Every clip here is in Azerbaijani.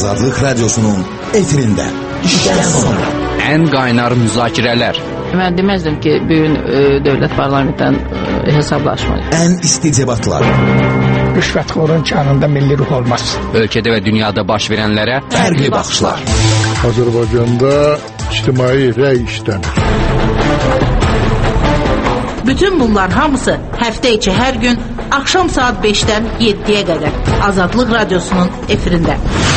Azadlıq Radyosu'nun efirində işdən sonra ən qaynar müzakirələr. Mən deməzdim ki, bugün dövlət parlamentdən hesablaşmalıyıq. Ən isti debatlar. Rüşvətxorun canında milli ruh olmaz. Ölkədə və dünyada baş verənlərə fərqli baxışlar. Azərbaycanda ictimai rəy işlənir. Bütün bunlar hamısı həftə içi hər gün axşam saat 5-dən 7-yə qədər Azadlıq Radyosu'nun efirində.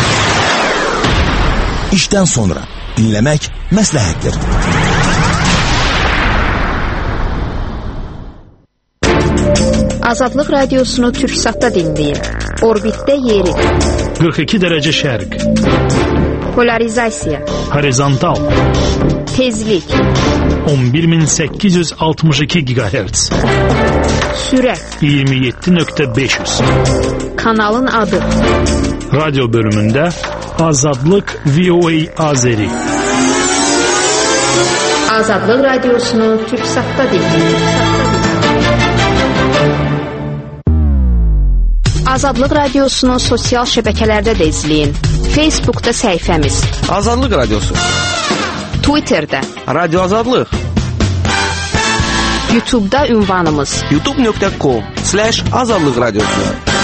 İşdən sonra dinləmək məsləhətdir. Azadlıq Radiosunu Türksatda dinləyin. Orbitdə yeri. 42 dərəcə şərq. Polarizasiya. Horizontal. Tezlik. 11862 GHz. Sürət. 27.500. Kanalın adı. Radyo bölümündə Azadlıq VOA Azeri. Azadlıq Radiosunu Türksatda dinləyin. Azadlıq Radiosunu sosial şəbəkələrdə də izləyin. Facebookda səhifəmiz Azadlıq Radiosu, Twitterdə Radio Azadlıq, YouTube'da ünvanımız youtube.com/Azadlıq Radiosu.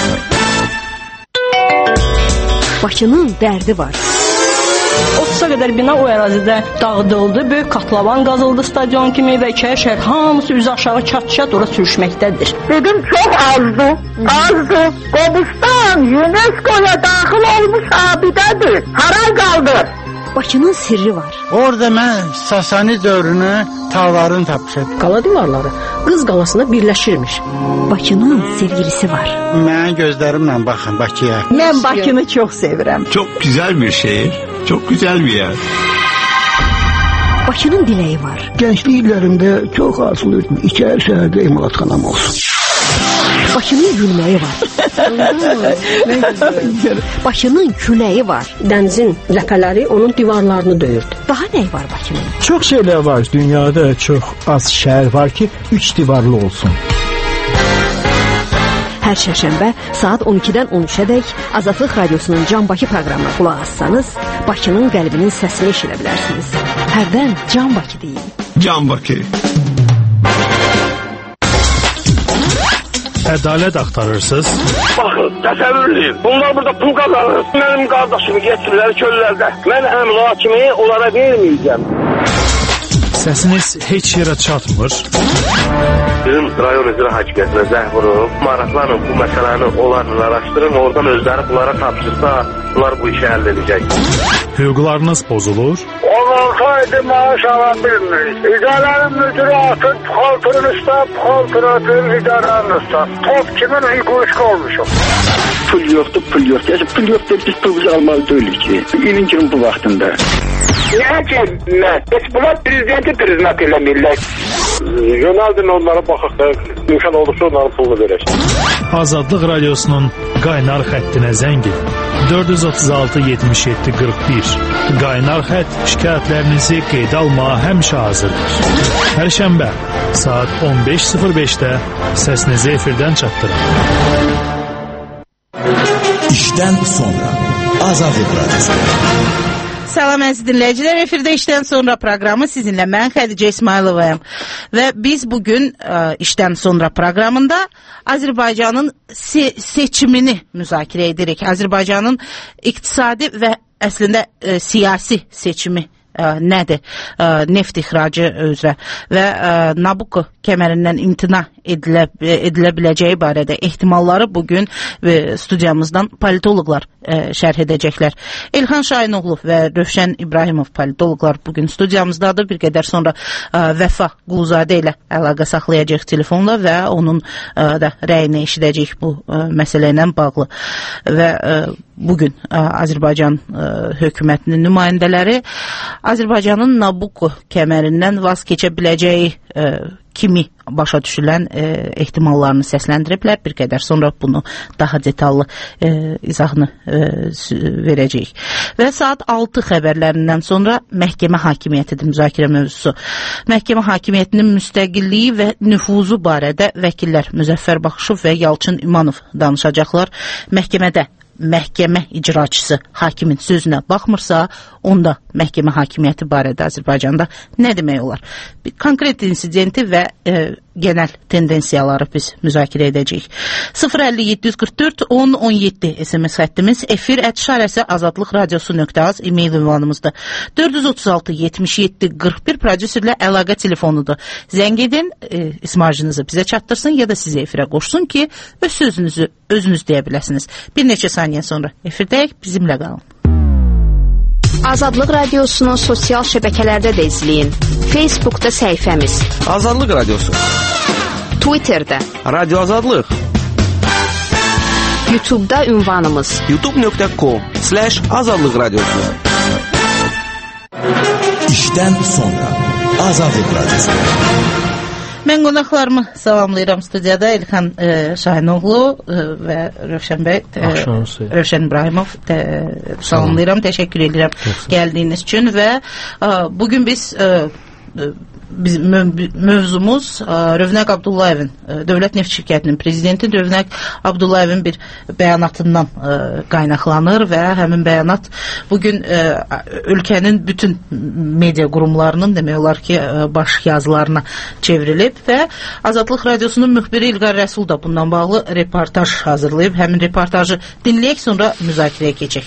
Bakının dərdi var. 30'a qədər bina o ərazidə dağıdıldı. Böyük katlavan qazıldı stadion kimi və iki şəhər hamısı üzü aşağı çat-çat ora sürüşməkdədir. Dedim çox azdı. Qobustan UNESCO'ya daxil olmuş abidədir. Hara qaldı? Bakının sirri var. Orada mən Sasani dövrünü tağlarını tapmışam. Qala divarları Qız qalasına birləşirmiş. Bakının sevgilisi var. Mən gözlərimlə baxın Bakıya. Mən Bakını çox sevirəm. Çok güzel bir şehir. Çok güzel bir yer. Bakının dileği var. Gençlik illərimdə çox arzulayırdım. İçəri şəhərdə emalatxanam olsun. Bakının gülməyi var. Bakının küləyi var. Dənizin ləpələri onun divarlarını döyürdü. Daha nə var Bakının? Çox şeylər var. Dünyada çox az şəhər var ki, 3 divarlı olsun. Hər şərşənbə saat 12-dən 13-ə dək Azadlıq Radiosunun Can Bakı proqramına qulaq assanız, Bakının qəlbinin səsini eşidə bilərsiniz. Hərdən Can Bakı deyin. Can Bakı. Ədalət axtarırsınız? Baxın, təsəvvür edin. Bunlar burada pul qazanır. Mənim qardaşımı getirlər köllərdə. Mən əmla kimi onlara verməyəcəm. Səsiniz heç yerə çatmır. Bizim rayon icra hakimiyyətinə zəng vurub, maraqlanın bu məsələni onlarla araşdırın, oradan özləri bunlara tapşırsa, bunlar bu işi həll edəcək. Hüquqlarınız pozulur. Olsaydı maaş ala bilmirik. İdarənin müdürü atın, puxaltının üstə, puxaltını atın, idarənin üstə. Top kimin hüququşqa olmuşum. Pul yoxdur, pul yoxdur. Pul yoxdur, biz pulumuzu almalı deyilik ki. İlin kimin bu vaxtında. Niyə ki, heç bunlar prezidenti priznat eləmirlər. Yönəldin onlara baxaq da, imkan olursa onların pulunu verək. Azadlıq Radiosunun qaynar xəttinə zəng edin. 436-77-41. Qaynar xətt şikayətlərinizi qeydə almağa həmişə hazırdır. Hər şənbə saat 15:05-də səsinizi efirdən çatdırın. İşdən sonra Azadlıq Radiosu. Salam əziz dinləyicilər, efirdə işdən sonra proqramı sizinlə mən Xədicə İsmayılovayam və biz bugün işdən sonra proqramında Azərbaycanın seçimini müzakirə edirik. Azərbaycanın iqtisadi və əslində siyasi seçimi nədir? Neft ixracı üzrə və Nabucco kəmərindən imtina edilə biləcəyi barədə ehtimalları bugün studiyamızdan politoloqlar şərh edəcəklər. Elxan Şahinoğlu və Rövşən İbrahimov politoloqlar bugün studiyamızdadır. Bir qədər sonra Vəfa Quluzadə ilə əlaqə saxlayacaq telefonla və onun da rəyini eşidəcək bu məsələ ilə bağlı. Və bugün Azərbaycan hökumətinin nümayəndələri Azərbaycanın Nabucco kəmərindən vaz keçə biləcəyi kimi başa düşülən ehtimallarını səsləndiriblər. Bir qədər sonra bunu daha detallı izahını verəcəyik. Və saat 6 xəbərlərindən sonra məhkəmə hakimiyyətidir müzakirə mövzusu. Məhkəmə hakimiyyətinin müstəqilliyi və nüfuzu barədə vəkillər Müzəffər Baxışov və Yalçın İmanov danışacaqlar. Məhkəmədə məhkəmə icraçısı hakimin sözünə baxmırsa, onda məhkəmə hakimiyyəti barədə Azərbaycanda nə demək olar? Bir konkret insidenti və genel tendensiyaları biz müzakirə edəcəyik. 05744 1017 SMS xəttimiz, efir@azadlıqradiosu.az e-mail ünvanımızdır. 436 77 41 prodüserlə əlaqə telefonudur. Zəng edin, ismarcınızı bizə çatdırsın ya da sizə efirə qoşsun ki, öz sözünüzü özünüz deyə biləsiniz. Bir neçə saniyə sonra efirdəyik, bizimlə qalın. Azadlıq Radiosunu sosial şəbəkələrdə də izləyin. Facebookda səhifəmiz Azadlıq Radiosu, Twitterdə Radio Azadlıq, YouTube'da ünvanımız youtube.com/Azadlıq Radiosu. İşdən sonra Azadlıq Radiosu. Mən qonaqlarımı salamlayıram studiyada. İlxan Şahinoğlu və Rövşən bəy, Rövşən İbrahimov salamlayıram. Təşəkkür edirəm gəldiyiniz üçün və bugün biz mövzumuz Rövnəq Abdullayevin, Dövlət Neft Şirkətinin prezidenti Rövnəq Abdullayevin bir bəyanatından qaynaqlanır və həmin bəyanat bugün ölkənin bütün media qurumlarının demək olar ki baş yazılarına çevrilib və Azadlıq Radiosunun müxbiri İlqar Rəsul da bundan bağlı reportaj hazırlayıb. Həmin reportajı dinləyək, sonra müzakirəyə keçək.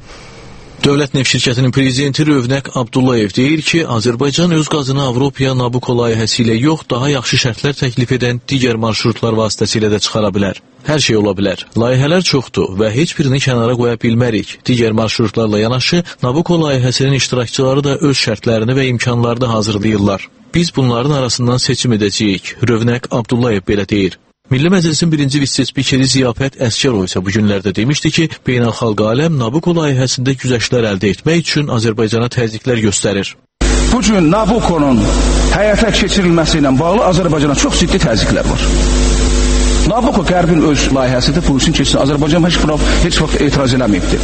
Dövlət Neft Şirkətinin prezidenti Rövnəq Abdullayev deyir ki, Azərbaycan öz qazını Avropaya Nabucco layihəsi ilə yox, daha yaxşı şərtlər təklif edən digər marşrutlar vasitəsilə də çıxara bilər. Hər şey ola bilər. Layihələr çoxdur və heç birini kənara qoya bilmərik. Digər marşrutlarla yanaşı, Nabucco layihəsinin iştirakçıları da öz şərtlərini və imkanlarını hazırlayırlar. Biz bunların arasından seçim edəcəyik. Rövnəq Abdullayev belə deyir. Milli Məclisin birinci vitse-spikeri Ziyafət Əsgərov isə bu günlərdə demişdi ki, beynəlxalq aləm Nabucco layihəsində güzəştlər əldə etmək üçün Azərbaycana təzyiqlər göstərir. Bu gün Nabucco'nun həyata keçirilməsi ilə bağlı Azərbaycana çox ciddi təzyiqlər var. Nabucco Qərbin öz layihəsidir, bu üçün keçsin. Azərbaycan heç vaxt etiraz eləməyibdir.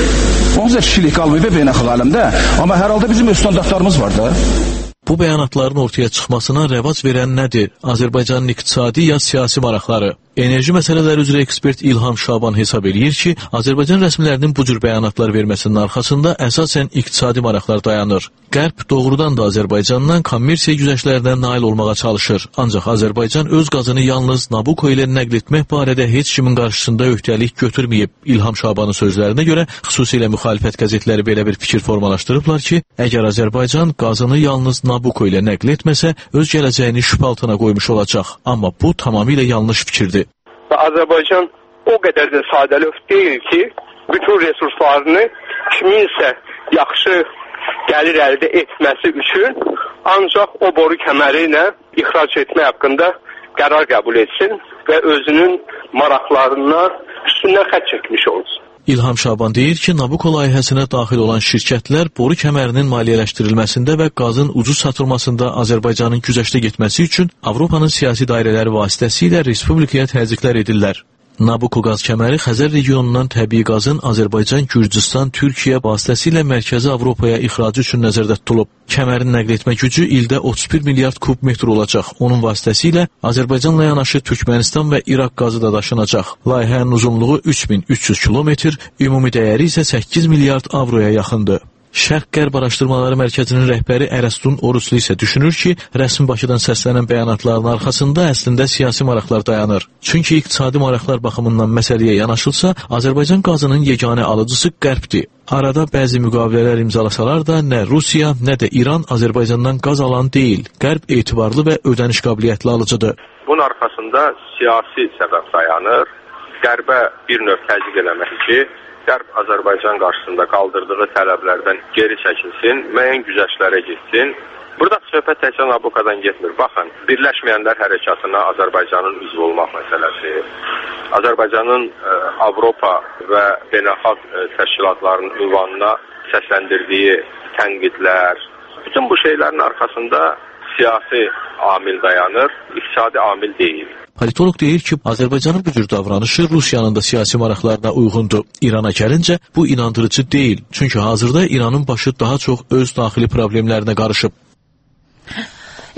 Onun da kişilik qalmayıb beynəlxalq aləmdə, amma hər halda bizim öz standartlarımız var da. Bu bəyanatların ortaya çıxmasına rəvac verən nədir? Azərbaycanın iqtisadi ya siyasi maraqları? Enerji məsələləri üzrə ekspert İlham Şaban hesab eləyir ki, Azərbaycan rəsmilərinin bu cür bəyanatlar verməsinin arxasında əsasən iqtisadi maraqlar dayanır. Qərb doğrudan da Azərbaycandan kommersiya güzəştlərindən nail olmağa çalışır. Ancaq Azərbaycan öz qazını yalnız Nabucco ilə nəql etmək barədə heç kimin qarşısında öhdəlik götürməyib. İlham Şabanın sözlərinə görə xüsusilə müxalifət qəzetləri belə bir fikir formalaşdırıblar ki, əgər Azərbaycan qazını yalnız Nabucco ilə nəql etməsə, öz gələcəyini şübhə altına qoymuş olacaq. Amma bu tamamilə yanlış fikirdir. Və Azərbaycan o qədər də sadəlöv deyil ki, bütün resurslarını kiminsə yaxşı gəlir əldə etməsi üçün ancaq o boru kəməri ilə ixrac etmək haqqında qərar qəbul etsin və özünün maraqlarından üstündən xətt çəkmiş olsun. İlham Şaban deyir ki, Nabucco layihəsinə daxil olan şirkətlər boru kəmərinin maliyyələşdirilməsində və qazın ucuz satılmasında Azərbaycanın güzəştə getməsi üçün Avropanın siyasi dairələri vasitəsilə respublikaya təzyiqlər edirlər. Nabucco qaz kəməri Xəzər regionundan təbii qazın Azərbaycan, Gürcüstan, Türkiyə vasitəsilə mərkəzi Avropaya ixracı üçün nəzərdə tutulub. Kəmərin nəql etmə gücü ildə 31 milyard kub metr olacaq. Onun vasitəsilə Azərbaycanla yanaşı Türkmənistan və İraq qazı da daşınacaq. Layihənin uzunluğu 3300 kilometr, ümumi dəyəri isə 8 milyard avroya yaxındır. Şərq-Qərb Araşdırmaları Mərkəzinin rəhbəri Ərəstun Oruclu isə düşünür ki, rəsmi Bakıdan səslənən bəyanatların arxasında əslində siyasi maraqlar dayanır. Çünki iqtisadi maraqlar baxımından məsələyə yanaşılsa, Azərbaycan qazının yeganə alıcısı Qərbdir. Arada bəzi müqavilələr imzalasalar da nə Rusiya, nə də İran Azərbaycandan qaz alan deyil. Qərb etibarlı və ödəniş qabiliyyətli alıcıdır. Bunun arxasında siyasi səbəb dayanır. Qərbə bir növ təzyiq eləmək ki, Qərb Azərbaycan qarşısında qaldırdığı tələblərdən geri çəkilsin, müəyyən güzəştlərə getsin. Burada söhbət təkcə Nabucco'dan getmir. Baxın, Birləşməyənlər Hərəkatına Azərbaycanın üzv olmaq məsələsi, Azərbaycanın Avropa və beynəlxalq təşkilatlarının ünvanına səsləndirdiyi tənqidlər, bütün bu şeylərin arxasında siyasi amil dayanır, iqtisadi amil deyil. Politolog deyir ki, Azərbaycanın bu cür davranışı Rusiyanın da siyasi maraqlarına uyğundur. İrana gəlincə, bu inandırıcı deyil. Çünki hazırda İranın başı daha çox öz daxili problemlərinə qarışıb.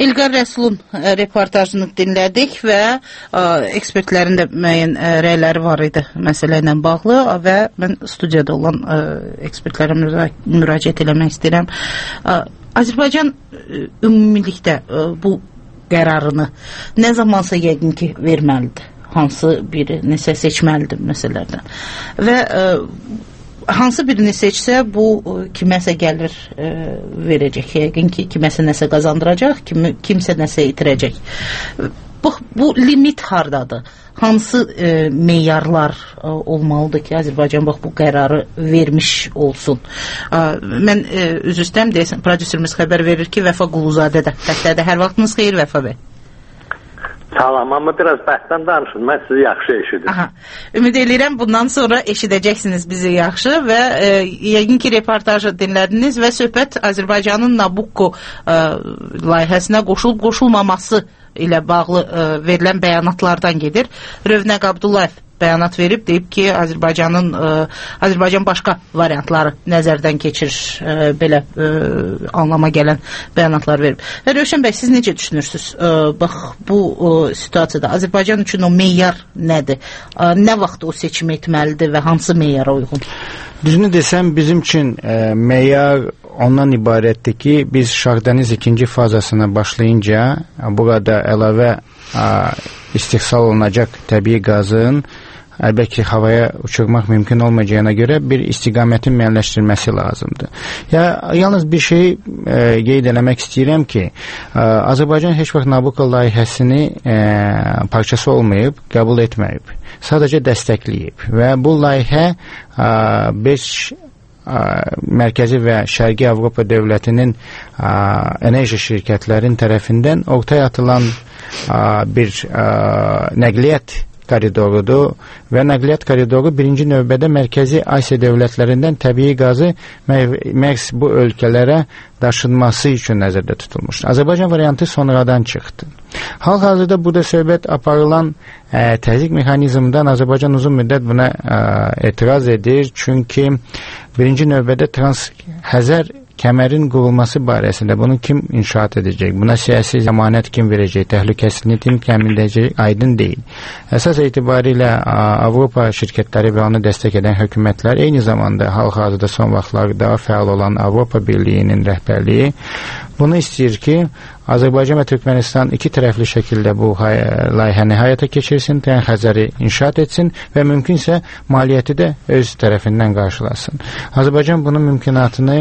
İlqar Rəsulun reportajını dinlədik və ekspertlərin də müəyyən rəyləri var idi məsələ ilə bağlı və mən studiyada olan ekspertlərə müraciət eləmək istəyirəm. Azərbaycan ümumilikdə bu qərarını nə zamansa yəqin ki verməlidir. Hansı biri nəsə seçməlidir məsələlərdən. Və hansı birini seçsə bu kiməsə gəlir verəcək. Yəqin ki kiməsə nəsə qazandıracaq, kimsə nəsə itirəcək. Bu limit hardadır? Hansı meyarlar olmalıdır ki Azərbaycan bu qərarı vermiş olsun? Mən üzr istəyirəm deyəsən, prodüserimiz xəbər verir ki Vəfa Quluzadə də xəstədir. Hər vaxtınız xeyir Vəfa bəy. Salam, amma biraz bəhsdən danışın, mən sizi yaxşı eşidim. Ümid edirəm bundan sonra eşidəcəksiniz bizi yaxşı və yəqin ki reportajı dinlədiniz və söhbət Azərbaycanın Nabucco layihəsinə qoşulub-qoşulmaması ilə bağlı verilən bəyanatlardan gedir. Rövnəq Abdullayev bəyanat verib, deyib ki Azərbaycan başqa variantları nəzərdən keçirir, belə anlama gələn bəyanatlar verib. Rövşən bəy, siz necə düşünürsünüz? Bax, bu situasiyada Azərbaycan üçün o meyar nədir? Nə vaxt o seçim etməlidir və hansı meyara uyğun? Düzünü desəm, bizim üçün meyar ondan ibarətdir ki, biz Şahdəniz 2-ci fazasına başlayınca burada əlavə istehsal olunacaq təbii qazın əlbəttə havaya uçurmaq mümkün olmayacağına görə bir istiqamətin müəyyənləşdirilməsi lazımdır. Yalnız bir şey qeyd eləmək istəyirəm ki, Azərbaycan heç vaxt Nabucco layihəsini parçası olmayıb, qəbul etməyib. Sadəcə dəstəkləyib və bu layihə 5 Mərkəzi və Şərqi Avropa dövlətinin enerji şirkətlərin tərəfindən ortaya atılan bir nəqliyyat koridorudur və nəqliyyat koridoru birinci növbədə Mərkəzi Asiya dövlətlərindən təbii qazı məhz bu ölkələrə daşınması üçün nəzərdə tutulmuşdur. Azərbaycan variantı sonradan çıxdı. Hal-hazırda burada söhbət aparılan təzyiq mexanizmdən Azərbaycan uzun müddət buna etiraz edir. Çünki birinci növbədə Trans-Xəzər kəmərin qurulması barəsində bunu kim inşaat edəcək? Buna siyasi zəmanət kim verəcək? Təhlükəsizliyi kim təmin edəcək? Aydın deyil. Əsas etibarilə Avropa şirkətləri və onu dəstək edən hökumətlər eyni zamanda hal-hazırda son vaxtlarda fəal olan Avropa Birliyinin rəhbərliyi bunu istəyir ki, Azərbaycan və Türkmənistan iki tərəfli şəkildə bu layihəni həyata keçirsin, Trans-Xəzəri inşaat etsin və mümkünsə maliyyəti də öz tərəfindən qarşılasın. Azərbaycan bunun mümkünatını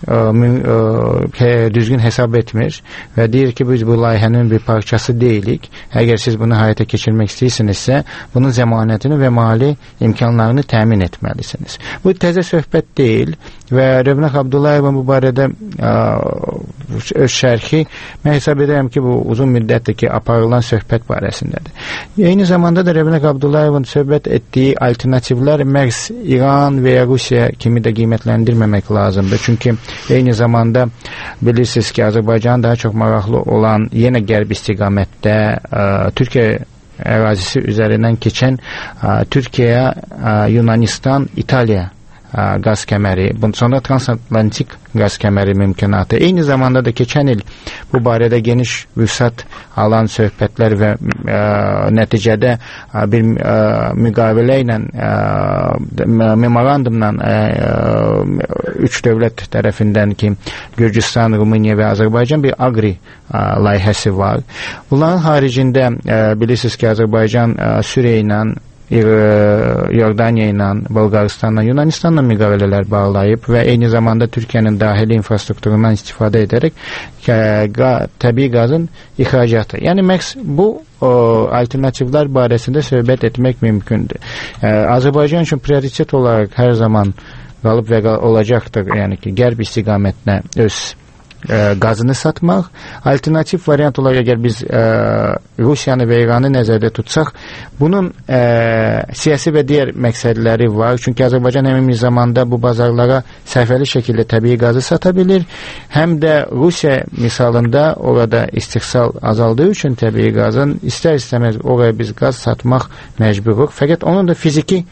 düzgün hesab etmir və deyir ki, biz bu layihənin bir parçası deyilik. Əgər siz bunu həyata keçirmək istəyirsinizsə, bunun zəmanətini və mali imkanlarını təmin etməlisiniz. Bu təzə söhbət deyil və Rövnəq Abdullayevin bu barədə öz şərxi mən hesab edirəm ki, bu uzun müddətdir ki, aparılan söhbət barəsindədir. Eyni zamanda da Rövnəq Abdullayevin söhbət etdiyi alternativlər məhz İran və ya Rusiya kimi də qiymətləndirməmək lazımdır. Çünki eyni zamanda bilirsiniz ki, Azərbaycan daha çox maraqlı olan yenə qərb istiqamətdə Türkiyə ərazisi üzərindən keçən Türkiyə, Yunanistan, İtaliya qaz kəməri, sonra transatlantik qaz kəməri mümkünatı. Eyni zamanda da keçən il bu barədə geniş vüsat alan söhbətlər və nəticədə bir müqavilə ilə memorandumla üç dövlət tərəfindən ki, Gürcüstan, Rumıniya və Azərbaycan bir aqri layihəsi var. Bunların haricində bilirsiniz ki, Azərbaycan Suriya ilə Yordaniya ilə, Bolqaristanla, Yunanistanla müqavilələr bağlayıb və eyni zamanda Türkiyənin daxili infrastrukturundan istifadə edərək təbii qazın ixracatı. Yəni məhz bu alternativlər barəsində söhbət etmək mümkündür. Azərbaycan üçün prioritet olaraq hər zaman qalıb və olacaqdır, yəni ki, qərb istiqamətinə öz qazını satmaq. Alternativ variant olaraq əgər biz Rusiyanı və İranı nəzərdə tutsaq, bunun siyasi və digər məqsədləri var. Çünki Azərbaycan həmin zamanda bu bazarlara sərfəli şəkildə təbii qazı sata bilir. Həm də Rusiya misalında orada istehsal azaldığı üçün təbii qazın istər-istəməz oraya biz qaz satmaq məcburuq. Fəqət onun da fiziki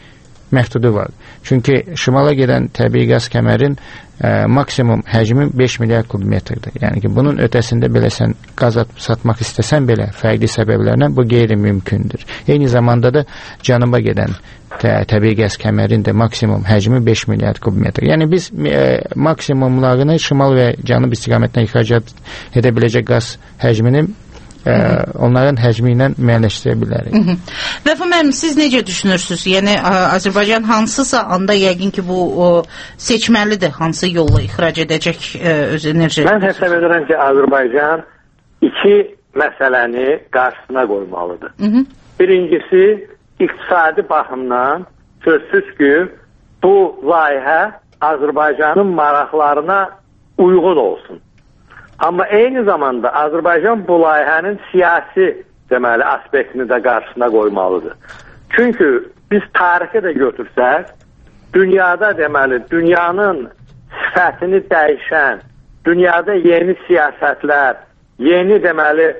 məhdudu var. Çünki şimala gedən təbii qaz kəmərin maksimum həcmi 5 milyard kubmetrdir. Yəni ki, bunun ötəsində belə sən qaz satmaq istəsən belə fərqli səbəblərlə bu qeyri-mümkündür. Eyni zamanda da cənuba gedən təbii qaz kəmərin də maksimum həcmi 5 milyard kubmetr. Yəni biz maksimumlarını şimal və cənub istiqamətindən ixracat edə biləcək qaz həcmini onların həcmi ilə müəyyənləşdirə bilərik. Vəfa müəllim, siz necə düşünürsünüz? Yəni Azərbaycan hansısa anda yəqin ki, bu seçməlidir, hansı yolla ixrac edəcək öz enerji? Mən hesab edirəm ki, Azərbaycan iki məsələni qarşısına qoymalıdır. Birincisi, iqtisadi baxımdan sözsüz ki, bu layihə Azərbaycanın maraqlarına uyğun olsun. Amma eyni zamanda Azərbaycan bu layihənin siyasi deməli aspektini də qarşısına qoymalıdır. Çünki biz tarixi də götürsək, dünyada deməli dünyanın sifətini dəyişən, dünyada yeni siyasətlər, yeni deməli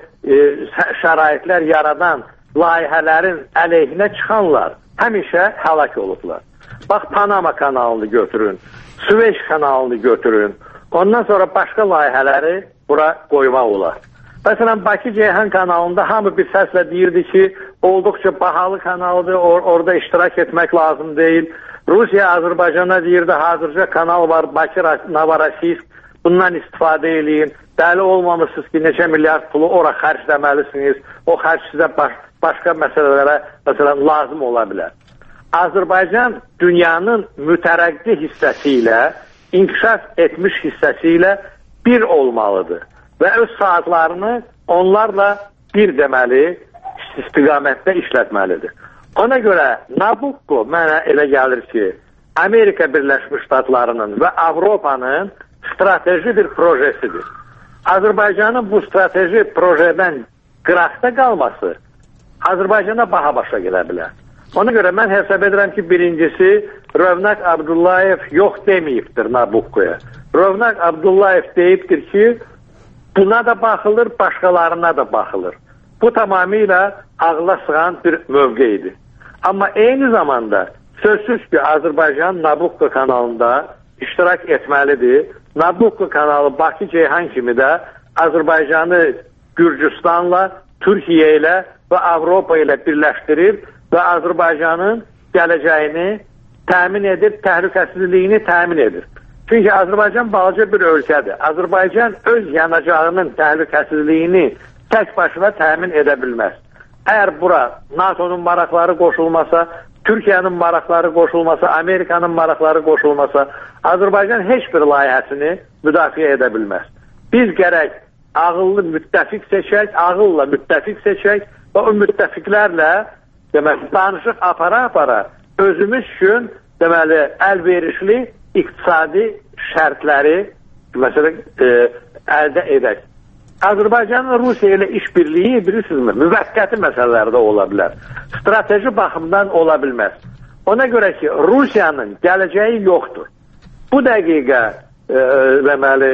şəraitlər yaradan layihələrin əleyhinə çıxanlar həmişə həlak olublar. Bax, Panama kanalını götürün, Süveyş kanalını götürün. Ondan sonra başqa layihələri bura qoymaq olar. Məsələn, Bakı-Ceyhan kanalında hamı bir səslə deyirdi ki, olduqca bahalı kanaldır, orada iştirak etmək lazım deyil. Rusiya Azərbaycana deyirdi, hazırca kanal var, Bakı-Novorosiysk, bundan istifadə eləyin. Dəli olmamışsınız ki, neçə milyard pulu ora xərcləməlisiniz. O xərc sizə başqa məsələlərə məsələn lazım ola bilər. Azərbaycan dünyanın mütərəqqi hissəsi ilə, inkişaf etmiş hissəsi ilə bir olmalıdır və öz saatlarını onlarla bir deməli istiqamətdə işlətməlidir. Ona görə Nabucco mənə elə gəlir ki, Amerika Birləşmiş Ştatlarının və Avropanın strateji bir projesidir. Azərbaycanın bu strateji projedən qıraqda qalması Azərbaycana baha başa gələ bilər. Ona görə mən hesab edirəm ki, birincisi Rövnaq Abdullayev yox deməyibdir Nabucco'ya. Rövnaq Abdullayev deyibdir ki, buna da baxılır, başqalarına da baxılır. Bu tamamilə ağla sığan bir mövqeyidir. Amma eyni zamanda sözsüz ki, Azərbaycan Nabucco kanalında iştirak etməlidir. Nabucco kanalı Bakı-Ceyhan kimi də Azərbaycanı Gürcüstanla, Türkiyə ilə və Avropa ilə birləşdirib və Azərbaycanın gələcəyini təmin edir, təhlükəsizliyini təmin edir. Çünki Azərbaycan balaca bir ölkədir. Azərbaycan öz yanacağının təhlükəsizliyini tək başına təmin edə bilməz. Əgər bura NATO-nun maraqları qoşulmasa, Türkiyənin maraqları qoşulmasa, Amerikanın maraqları qoşulmasa, Azərbaycan heç bir layihəsini müdafiə edə bilməz. Biz gərək ağıllı müttəfiq seçək, ağılla müttəfiq seçək və o müttəfiqlərlə deməli, danışıq apara-apara özümüz üçün deməli, əlverişli iqtisadi şərtləri məsələn, əldə edək. Azərbaycanın Rusiya ilə işbirliyi bilirsinizmi, müvəqqəti məsələlərdə ola bilər. Strateji baxımdan ola bilməz. Ona görə ki, Rusiyanın gələcəyi yoxdur. Bu dəqiqə deməli,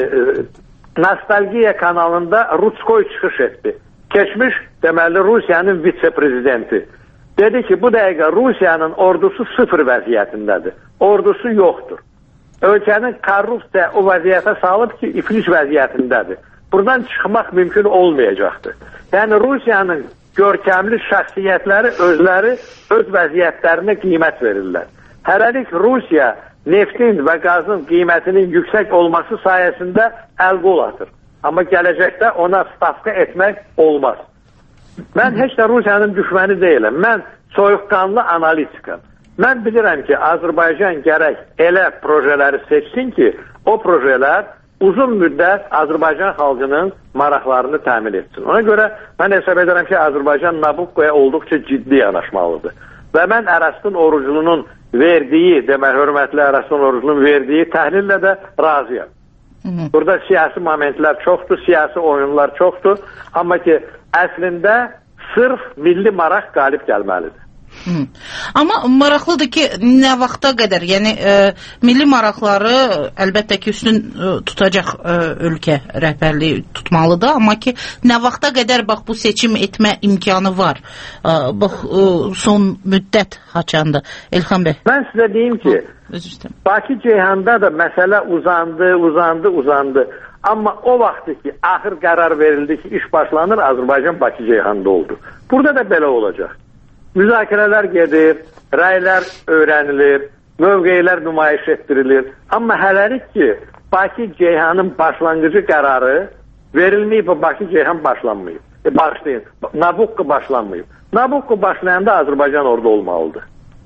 Nostalgiya kanalında Rutskoy çıxış etdi. Keçmiş deməli Rusiyanın vitse-prezidenti. Dedi ki, bu dəqiqə Rusiyanın ordusu sıfır vəziyyətindədir. Ordusu yoxdur. Ölkənin korrupsiya o vəziyyətə salıb ki, iflic vəziyyətindədir. Buradan çıxmaq mümkün olmayacaqdır. Yəni, Rusiyanın görkəmli şəxsiyyətləri özləri öz vəziyyətlərinə qiymət verirlər. Hələlik Rusiya neftin və qazın qiymətinin yüksək olması sayəsində əl-qol atır. Amma gələcəkdə ona stavka etmək olmaz. Mən heç də Rusiyanın düşməni deyiləm. Mən soyuqqanlı analitikam. Mən bilirəm ki, Azərbaycan gərək elə projeləri seçsin ki, o projelər uzun müddət Azərbaycan xalqının maraqlarını təmin etsin. Ona görə mən hesab edirəm ki, Azərbaycan Nabucco'ya olduqca ciddi yanaşmalıdır. Və mən Ərəstun Oruclunun verdiyi, demək, hörmətli Ərəstun Oruclunun verdiyi təhlillə də razıyam. Burada siyasi momentlər çoxdur, siyasi oyunlar çoxdur. Amma ki, əslində sırf milli maraq qalib gəlməlidir. Amma maraqlıdır ki, nə vaxta qədər, yəni milli maraqları əlbəttə ki, üstün tutacaq ölkə rəhbərliyi tutmalıdır, amma ki, nə vaxta qədər bax bu seçim etmə imkanı var. Bax son müddət haçandır. Elxan bəy. Mən sizə deyim ki, Bakı Ceyhanda da məsələ uzandı. Amma o vaxtı ki, axır qərar verildi ki, iş başlanır, Azərbaycan Bakı Ceyhanda oldu. Burada da belə olacaq. Müzakirələr gedir, rəylər öyrənilir, mövqeylər nümayiş etdirilir. Amma hələlik ki, Bakı Ceyhanın başlanğıcı qərarı verilməyib və Bakı Ceyhan başlanmayıb. Başlayın. Nabucco başlanmayıb. Nabucco başlayanda Azərbaycan orada olmalıdır.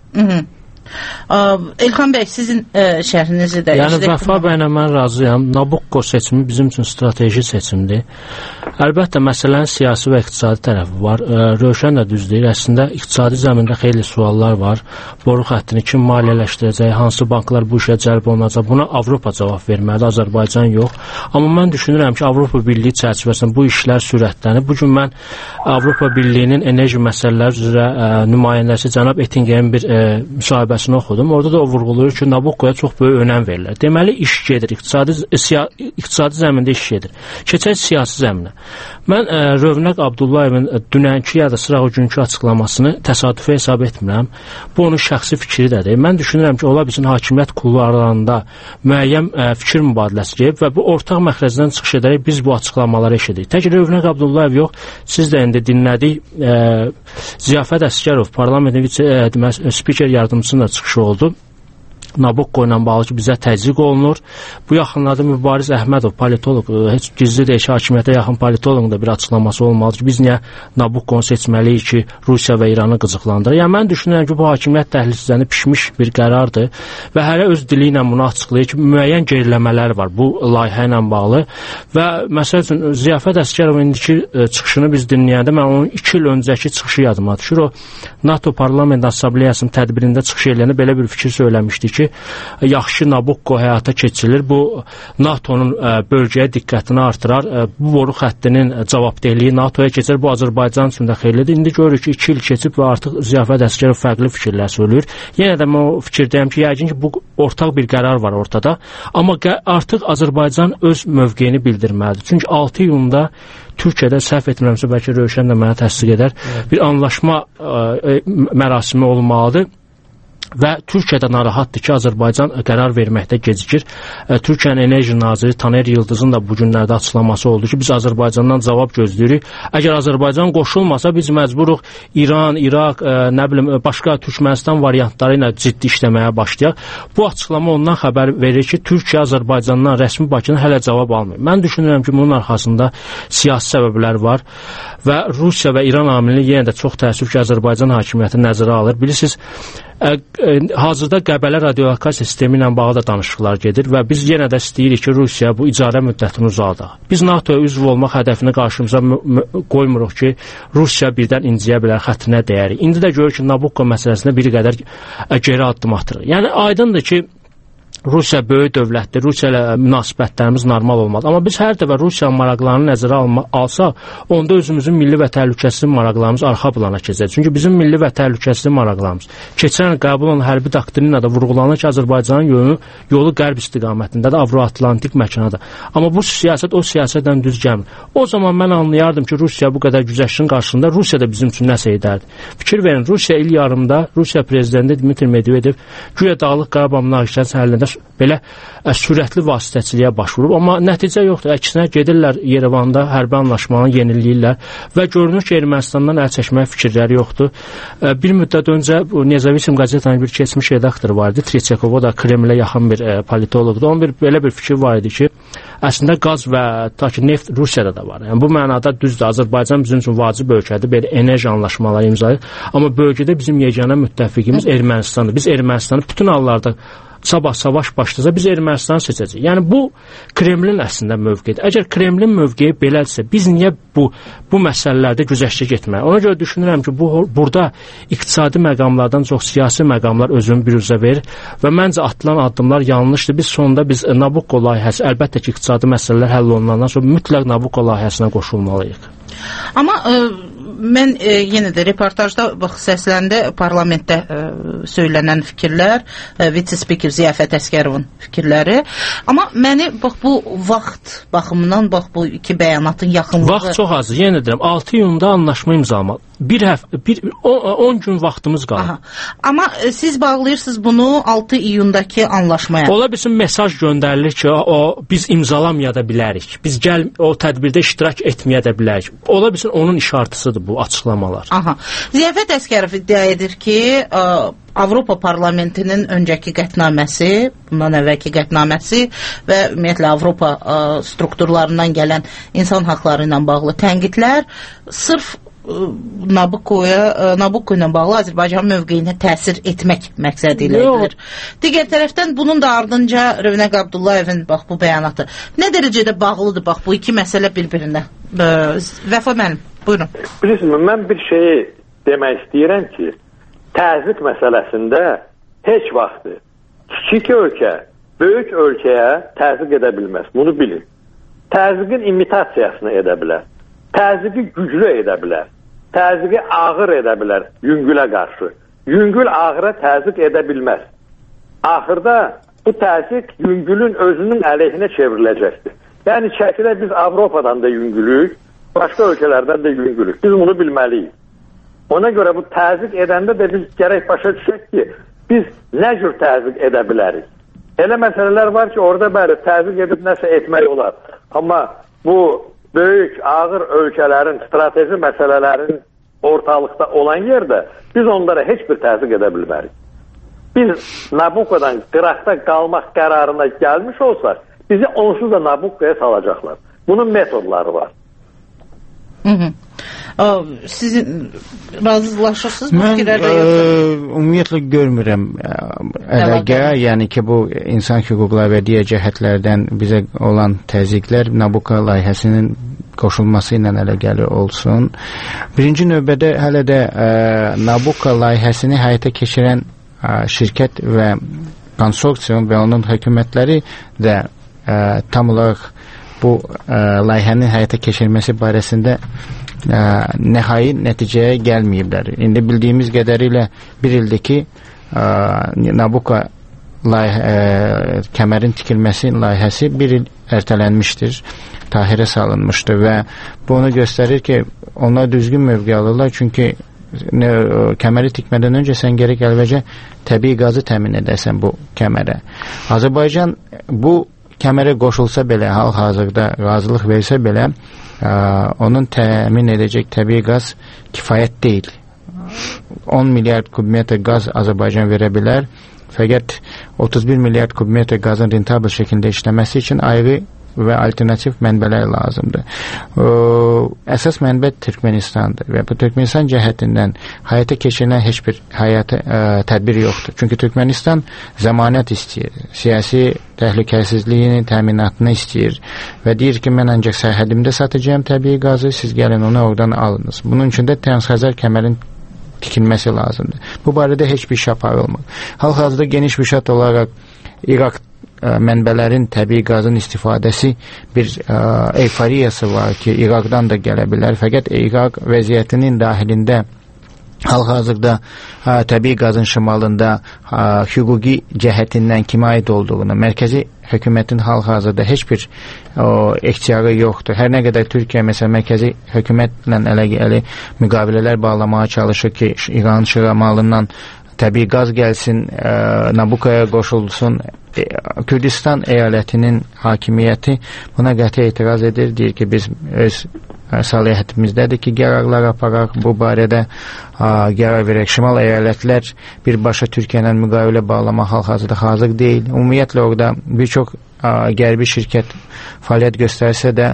Elxan bəy, sizin şərhinizi də... Yəni, Vəfa bəylə mən razıyam. Nabucco seçimi bizim üçün strateji seçimdir. Əlbəttə, məsələnin siyasi və iqtisadi tərəfi var. Rövşən də düz deyir. Əslində, iqtisadi zəmində xeyli suallar var. Boru xəttini kim maliyyələşdirəcək, hansı banklar bu işə cəlb olunacaq? Buna Avropa cavab verməlidir, Azərbaycan yox. Amma mən düşünürəm ki, Avropa Birliyi çərçivəsində bu işlər sürətlənir. Bugün mən Avropa Birliyinin enerji məsələləri üzrə nümayəndəsi cənab Ettingerin bir müsahibəsini oxudum. Orada da o vurğulayır ki, Nabuccoya çox böyük önəm verilir. Deməli, iş gedir, iqtisadi zəmində iş gedir. Keçək siyasi zəminə. Mən Rövnəq Abdullayevin dünənki ya da sırağı günkü açıqlamasını təsadüfi hesab etmirəm. Bu onun şəxsi fikri dədir. Mən düşünürəm ki, ola bilsin hakimiyyət kullarlarında müəyyən fikir mübadiləsi gedib və bu ortaq məxrəcdən çıxış edərək biz bu açıqlamaları eşidik. Tək Rövnəq Abdullayev yox, siz də indi dinlədik. Ziyafət Əsgərov parlamentin spiker yardımcısının da çıxışı oldu. Nabucco ilə bağlı ki, bizə təzyiq olunur. Bu yaxınlarda Mübariz Əhmədov, politoloq, heç gizli deyil ki, hakimiyyətə yaxın politoloqun da bir açıqlaması olmalıdır ki, biz niyə Nabucconu seçməliyik ki, Rusiya və İranı qıcıqlandırır. Yəni, mən düşünürəm ki, bu hakimiyyət dəhlizlərini pişmiş bir qərardır və hələ öz dili ilə bunu açıqlayır ki, müəyyən geriləmələr var bu layihə ilə bağlı və məsəl üçün, Ziyafət Əsgərov indiki çıxışını biz dinləyəndə, mən onun 2 il öncəki çıxışı yadıma düşür. O, NATO Parlament Assambleyasının tədbirində çıxış eləyəndə belə bir fikir söyləmişdi ki, yaxşı Nabucco həyata keçirilir. Bu, NATO'nun bölgəyə diqqətini artırar. Bu boru xəttinin cavabdehliyi NATO'ya keçir. Bu, Azərbaycan üçün də xeylidir. İndi görürük ki, 2 il keçib və artıq Ziyafət Əsgərov fərqli fikirlər söylüyor. Yenə də mən o fikirdəyəm ki, yəqin ki, bu ortaq bir qərar var ortada. Amma artıq Azərbaycan öz mövqeyini bildirməlidir. Çünki 6 iyunda Türkiyədə səhv etmirəmsə, bəlkə Rövşən də mənə təsdiq edər, bir anlaşma mərasimi olmalıdır. Və Türkiyədə narahatdır ki, Azərbaycan qərar verməkdə gecikir. Türkiyənin enerji naziri Taner Yıldızın da bu günlərdə açıqlaması oldu ki, biz Azərbaycandan cavab gözləyirik. Əgər Azərbaycan qoşulmasa, biz məcburuq İran, İraq, nə bilim, başqa Türkmənistan variantları ilə ciddi işləməyə başlayaq. Bu açıqlama ondan xəbər verir ki, Türkiyə Azərbaycandan rəsmi Bakıdan hələ cavab almır. Mən düşünürəm ki, bunun arxasında siyasi səbəblər var və Rusiya və İran amili yenə də çox təəssüf ki, Azərbaycan hakimiyyəti nəzərə alır. Bilirsiniz, hazırda Qəbələ radiolokasiya sistemi ilə bağlı da danışıqlar gedir və biz yenə də istəyirik ki, Rusiya bu icarə müddətini uzadaq. Biz NATO-ya üzv olmaq hədəfini qarşımıza qoymuruq ki, Rusiya birdən inciyə bilər, xətrinə dəyərik. İndi də görür ki, Nabucco məsələsində bir qədər geri addım atırıq. Yəni, aydındır ki, Rusiya böyük dövlətdir, Rusiya ilə münasibətlərimiz normal olmalı. Amma biz hər dəfə Rusiya maraqlarını nəzərə alsaq, onda özümüzün milli və təhlükəsizlik maraqlarımız arxa plana keçəcək. Çünki bizim milli və təhlükəsizlik maraqlarımız keçən il qəbul olunan hərbi doktrinada vurğulanır ki, Azərbaycanın yolu qərb istiqamətindədir, Avro-Atlantik məkanadır. Amma bu siyasət o siyasətdən düz gəlmir. O zaman mən anlayardım ki, Rusiya bu qədər güzəştin qarşısında Rusiya da bizim üçün nəsə edərdi. Fikir verin, Rusiya il yarımda Rusiya prezidenti Dmitri Medvedev güya Dağlıq Qarabağ münaqişəsi həllində belə sürətli vasitəçiliyə başvurub, amma nəticə yoxdur. Əksinə gedirlər Yerevanda hərbi anlaşmanı yeniləyirlər və görünür ki, Ermənistandan əl çəkmək fikirləri yoxdur. Bir müddət öncə Nezavisim qəzetənin bir keçmiş redaktoru var idi, Treçekov, o da Kremlə yaxın bir politoloqdur. Onun belə bir fikir var idi ki, əslində qaz və neft Rusiyada da var. Yəni, bu mənada düzdür, Azərbaycan bizim üçün vacib ölkədir, belə enerji anlaşmaları imzalayır. Amma bölgədə bizim yeganə müttəfiqimiz Ermənistandır. Biz Ermənistanı bütün hallarda sabah savaş başlasa biz Ermənistanı seçəcəyik. Yəni bu Kremlin əslində mövqeyidir. Əgər Kremlin mövqeyi belədirsə, biz niyə bu məsələlərdə güzəştə getməliyik? Ona görə düşünürəm ki, burada iqtisadi məqamlardan çox siyasi məqamlar özünü biruzə verir və məncə atılan addımlar yanlışdır. Biz sonunda Nabucco layihəsi, əlbəttə ki, iqtisadi məsələlər həll olunandan sonra mütləq Nabucco layihəsinə qoşulmalıyıq. Amma mən yenə də reportajda bax səsləndə parlamentdə söylənən fikirlər, vitse-spiker Ziyafət Əsgərovun fikirləri. Amma məni bax bu vaxt baxımından bax bu iki bəyanatın yaxınlığı. Vaxt çox az. Yenə deyirəm 6 iyunda anlaşma imzalamaq. 10 gün vaxtımız qalır. Aha. Amma siz bağlayırsınız bunu 6 iyundakı anlaşmaya. Ola bilsin mesaj göndərilir ki, biz imzalamaya da bilərik. Biz o tədbirdə iştirak etməyə də bilərik. Ola bilsin onun işarətisidir bu açıqlamalar. Aha. Ziyafət Əsgərov iddia edir ki, Avropa Parlamentinin öncəki qətnaməsi, bundan əvvəlki qətnaməsi və ümumiyyətlə Avropa strukturlarından gələn insan haqları ilə bağlı tənqidlər sırf Nabucco ilə bağlı Azərbaycan mövqeyinə təsir etmək məqsədi ilə edilir. Digər tərəfdən bunun da ardınca Rövnəq Abdullayevin bax bu bəyanatı nə dərəcədə bağlıdır bax bu iki məsələ bir-birinə? Vəfa mənim, buyurun. Bilirsiniz, mən bir şeyi demək istəyirəm ki, təzyiq məsələsində heç vaxtı kiçik ölkə böyük ölkəyə təzyiq edə bilməz. Bunu bilin. Təzyiqin imitasiyasını edə bilər. Təzyiqi güclü edə bilər. Təzyiqi ağır edə bilər yüngülə qarşı. Yüngül ağıra təzyiq edə bilməz. Axırda bu təzyiq yüngülün özünün əleyhinə çevriləcəkdir. Yəni çəkilə biz Avropadan da yüngülük, başqa ölkələrdən də yüngülük. Biz bunu bilməliyik. Ona görə bu təzyiq edəndə də biz gərək başa düşək ki, biz nə cür təzyiq edə bilərik. Elə məsələlər var ki, orada bəli təzyiq edib nəsə etmək olar. Amma bu böyük, ağır ölkələrin, strateji məsələlərin ortalıqda olan yerdə biz onlara heç bir təzyiq edə bilmərik. Biz Nabucco'dan qıraqda qalmaq qərarına gəlmiş olsaq, bizi onsuz da Nabucco'ya salacaqlar. Bunun metodları var. Sizin razılaşırsınız bu fikirlərdə yoxsa? Ümumiyyətlə görmürəm əlaqə, yəni ki bu insan hüquqları və digər cəhətlərdən bizə olan təzyiqlər Nabucco layihəsinin qoşulması ilə əlaqəli olsun. Birinci növbədə hələ də Nabucco layihəsini həyata keçirən şirkət və konsorsium və onun hökumətləri də tam olaraq bu layihənin həyata keçirilməsi barəsində nəhai nəticəyə gəlməyiblər. İndi bildiyimiz qədərilə bir ildir ki Nabucco kəmərin tikilməsi layihəsi bir il ertələnmişdir, tahirə salınmışdır və bu onu göstərir ki, onlar düzgün mövqe alırlar, çünki kəməri tikmədən öncə sən gərək əvvəlcə təbii qazı təmin edəsən bu kəmərə. Azərbaycan bu kəmərə qoşulsa belə, hal-hazırda razılıq versə belə, onun təmin edəcək təbii qaz kifayət deyil. 10 milyard kubmetr qaz Azərbaycan verə bilər, fəqət 31 milyard kubmetr qazın rentabl şəkildə işləməsi üçün ayrı və alternativ mənbələr lazımdır. Əsas mənbə Türkmenistandır və bu Türkmenistan cəhətindən həyata keçirilən heç bir tədbir yoxdur. Çünki Türkmenistan zəmanət istəyir, siyasi təhlükəsizliyinin təminatını istəyir və deyir ki, mən ancaq sərhədimdə satacağım təbii qazı, siz gəlin onu oradan alınız. Bunun üçün də Transxəzər kəmərin tikilməsi lazımdır. Bu barədə heç bir iş aparılmır. Hal-hazırda geniş müşahidə olaraq İraq mənbələrin təbii qazın istifadəsi bir eyfariyası var ki, İraqdan da gələ bilər. Fəqət İraq vəziyyətinin dahilində hal-hazırda təbii qazın şimalında hüquqi cəhətindən kimə aid olduğunu, mərkəzi hökumətin hal-hazırda heç bir ixtiyarı yoxdur. Hər nə qədər Türkiyə məsələn mərkəzi hökumətlə əlaqəli müqavilələr bağlamağa çalışır ki, İranın şıramalından təbii qaz gəlsin, Nabucco'ya qoşulsun. Kürdistan əyalətinin hakimiyyəti buna qəti etiraz edir, deyir ki, biz öz səlahiyyətimizdədir ki, qərarlar aparaq, bu barədə qərar verək. Şimal əyalətlər birbaşa Türkiyə ilə müqavilə bağlama hal-hazırda hazır deyil. Ümumiyyətlə orada bir çox qərbi şirkət fəaliyyət göstərsə də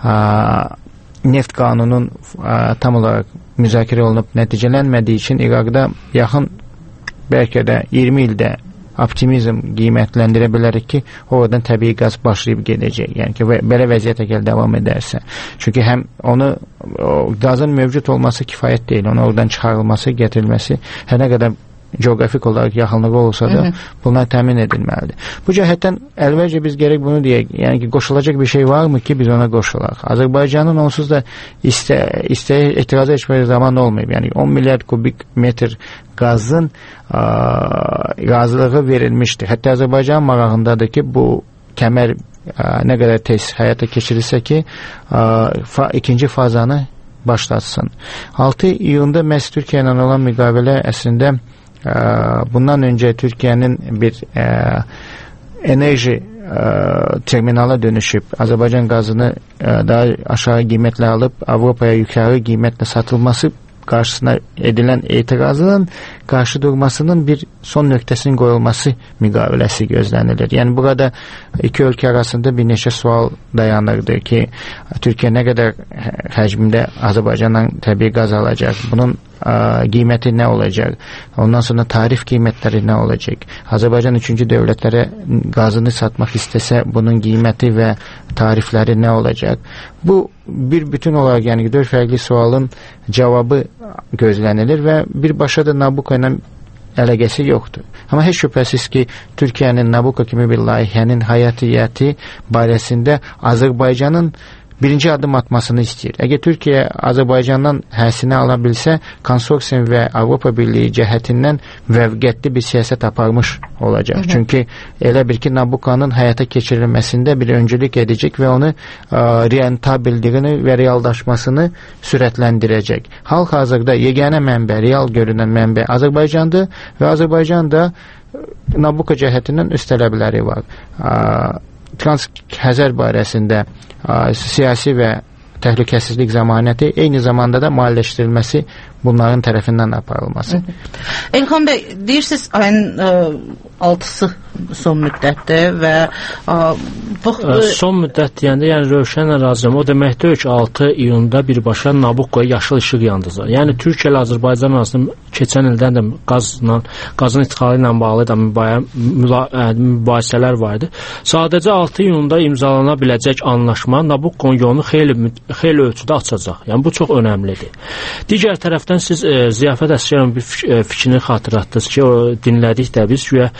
neft qanunun tam olaraq müzakirə olunub nəticələnmədiyi üçün İraqda yaxın bəlkə də 20 ildə optimizm qiymətləndirə bilərik ki, oradan təbii qaz başlayıb gedəcək. Yəni ki, belə vəziyyət əgər davam edərsə. Çünki həm onu qazın mövcud olması kifayət deyil, onu oradan çıxarılması, gətirilməsi hər nə qədər coğrafik olaraq yaxınlığı olsa da bunlar təmin edilməlidir. Bu cəhətdən əvvəlcə biz gərək bunu deyək, yəni ki, qoşulacaq bir şey varmı ki, biz ona qoşulaq. Azərbaycanın onsuz da etirazı heç bir zaman olmayıb. Yəni 10 milyard kubik metr qazın razılığı verilmişdir. Hətta Azərbaycan marağındadır ki, bu kəmər nə qədər tez həyata keçirilsə ki, ikinci fazanı başlatsın. 6 iyunda məhz Türkiyə ilə olan müqavilə əslində bundan öncə Türkiyənin bir enerji terminala dönüşüb Azərbaycan qazını daha aşağı qiymətlə alıb Avropaya yukarı qiymətlə satılması qarşısına edilən etirazının qarşı durmasının bir son nöqtəsinin qoyulması müqaviləsi gözlənilir. Yəni burada iki ölkə arasında bir neçə sual dayanırdı ki, Türkiyə nə qədər həcmdə Azərbaycandan təbii qaz alacaq, bunun qiyməti nə olacaq, ondan sonra tarif qiymətləri nə olacaq, Azərbaycan üçüncü dövlətlərə qazını satmaq istəsə bunun qiyməti və tarifləri nə olacaq. Bu bir bütün olaraq yəni 4 fərqli sualın cavabı gözlənilir və birbaşa da Nabucco ilə əlaqəsi yoxdur. Amma heç şübhəsiz ki, Türkiyənin Nabucco kimi bir layihənin həyatiyyəti barəsində Azərbaycanın birinci adım atmasını istəyir. Əgər Türkiyə Azərbaycandan həsini ala bilsə, konsorsium və Avropa Birliyi cəhətindən müvəqqəti bir siyasət aparmış olacaq. Çünki elə bir ki, Nabucco'nun həyata keçirilməsində bir öncülük edəcək və onu rentabildiyini və reallaşmasını sürətləndirəcək. Hal-hazırda yeganə mənbə, real görünən mənbə Azərbaycandır və Azərbaycanda Nabucco cəhətindən üst tələbləri var. Trans-Xəzər barəsində siyasi və təhlükəsizlik zəmanəti, eyni zamanda da maliyyələşdirilməsi bunların tərəfindən aparılması. Elxan bəy, deyirsiniz ayın 6-sı son müddətdir və son müddət deyəndə, yəni Rövşənlə razıyam. O demək deyil ki, 6 iyunda birbaşa Nabucco'ya yaşıl işıq yandıracaq. Yəni Türkiyə ilə Azərbaycan arasında keçən ildən də qazın ixralı ilə bağlı da mübahisələr var idi. Sadəcə 6 iyunda imzalana biləcək anlaşma Nabucco'nun yolunu xeyli ölçüdə açacaq. Yəni bu çox önəmlidir. Digər tərəfdən siz Ziyafət Əsgərovun bir fikrini xatırlatdınız ki, o dinlədik də biz ki,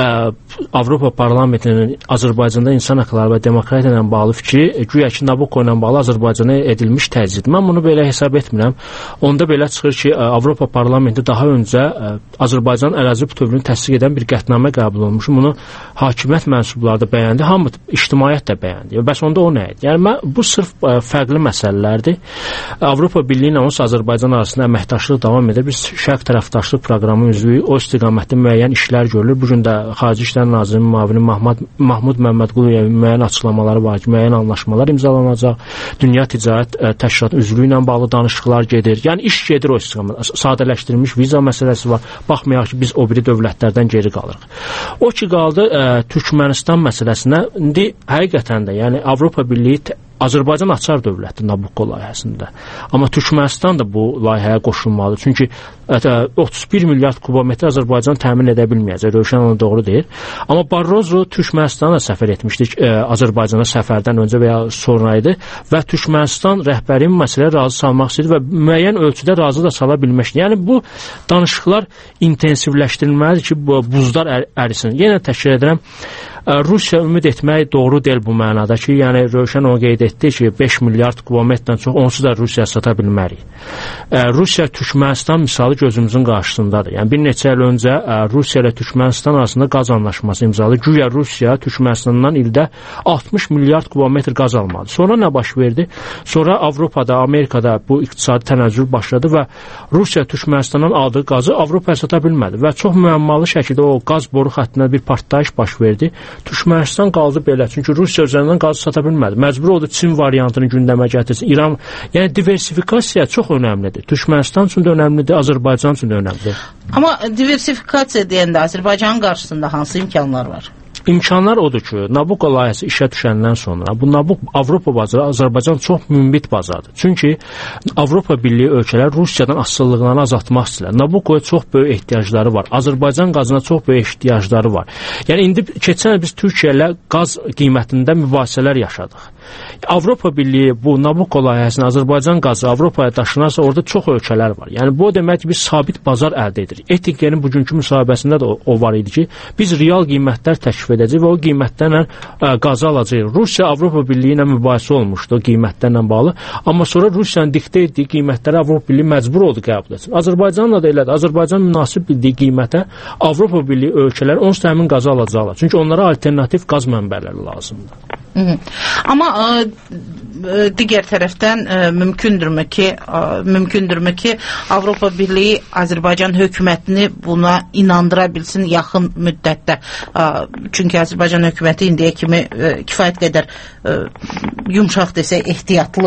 Avropa Parlamentinin Azərbaycanda insan haqları və demokratiya ilə bağlı fikri güya ki, Nabucco ilə bağlı Azərbaycana edilmiş təzyiqdir. Mən bunu belə hesab etmirəm. Onda belə çıxır ki, Avropa Parlamenti daha öncə Azərbaycan ərazi bütövlüyünü təsdiq edən bir qətnamə qəbul olmuş. Bunu hakimiyyət mənsubları da bəyəndi, hamı ictimaiyyət də bəyəndi. Bəs onda o nə idi? Yəni bu sırf fərqli məsələlərdir. Avropa Birliyi ilə Azərbaycan arasında əməkdaşlıq davam edir. Biz şərq tərəfdaşlıq proqramı üzvüyük. O istiqamətdə müəyyən işlər görülür. Bu gün də Xarici İşlər Nazirinin müavini Mahmud Məmmədquluyevin müəyyən açıqlamaları var ki, müəyyən anlaşmalar imzalanacaq. Dünya Ticarət Təşkilatı üzvlüyü ilə bağlı danışıqlar gedir. Yəni iş gedir o istiqamətdə. Sadələşdirilmiş viza məsələsi var. Baxmayaq ki, biz o biri dövlətlərdən geri qalırıq. O ki qaldı Türkmənistan məsələsinə. İndi həqiqətən də, yəni Avropa Birliyi Azərbaycan açar dövlətdir Nabucco layihəsində. Amma Türkmənistan da bu layihəyə qoşulmalıdır. Çünki 31 milyard kubometr Azərbaycan təmin edə bilməyəcək. Rövşən onu doğru deyir. Amma Barroso Türkmənistana səfər etmişdik. Azərbaycana səfərdən öncə və ya sonra idi və Türkmənistan rəhbəri məsələyə razı salmaq istəyir və müəyyən ölçüdə razı da sala bilmişdi. Yəni bu danışıqlar intensivləşdirilməlidir ki, bu buzlar ərisin. Yenə təkrar edirəm, Rusiya ümid etmək doğru deyil bu mənada ki, yəni Rövşən o qeyd etdi ki, 5 milyard kubometrdən çox onsuz da Rusiyaya sata bilmərik. Rusiya Türkmənistan misalı gözümüzün qarşısındadır. Yəni bir neçə il öncə Rusiya ilə Türkmənistan arasında qaz anlaşması imzalı. Güya Rusiya Türkmənistandan ildə 60 milyard kubometr qaz almalı. Sonra nə baş verdi? Sonra Avropada, Amerikada bu iqtisadi tənəzzül başladı və Rusiya Türkmənistandan aldığı qazı Avropaya sata bilmədi və çox müəmmalı şəkildə o qaz boru xəttində bir partlayış baş verdi. Türkmənistan qaldı belə, çünki Rusiya üzərindən qazı sata bilmədi. Məcbur oldu Çin variantını gündəmə gətirsin. İran, yəni diversifikasiya çox önəmlidir. Türkmənistan üçün də önəmlidir, Azərbaycan üçün də önəmlidir. Amma diversifikasiya deyəndə Azərbaycanın qarşısında hansı imkanlar var? İmkanlar odur ki, Nabucco layihəsi işə düşəndən sonra bu Avropa bazarı Azərbaycan çox münbit bazardır. Çünki Avropa Birliyi ölkələr Rusiyadan asılılığını azaltmaq istəyirlər. Nabuccoya çox böyük ehtiyacları var. Azərbaycan qazına çox böyük ehtiyacları var. Yəni indi keçən il biz Türkiyə ilə qaz qiymətində mübahisələr yaşadıq. Avropa Birliyi bu Nabucco layihəsini Azərbaycan qazı Avropaya daşınarsa orada çox ölkələr var. Yəni bu demək ki, biz sabit bazar əldə edirik. Etiklerin bugünkü müsahibəsində də o var idi ki, biz real qiymətlər təklif edəcəyik və o qiymətlərlə qazı alacağıq. Rusiya Avropa Birliyi ilə mübahisə olmuşdu o qiymətlərlə bağlı. Amma sonra Rusiyanın diktə etdiyi qiymətləri Avropa Birliyi məcbur oldu qəbul etsin. Azərbaycanla da elədir. Azərbaycan münasib bildiyi qiymətə Avropa Birliyi ölkələri onsuz da həmin qazı alacaqlar. Çünki onlara alternativ qaz mənbələri lazımdır. Amma digər tərəfdən mümkündürmü ki, Avropa Birliyi Azərbaycan hökumətini buna inandıra bilsin yaxın müddətdə. Çünki Azərbaycan hökuməti indiyə kimi kifayət qədər yumşaq desək, ehtiyatlı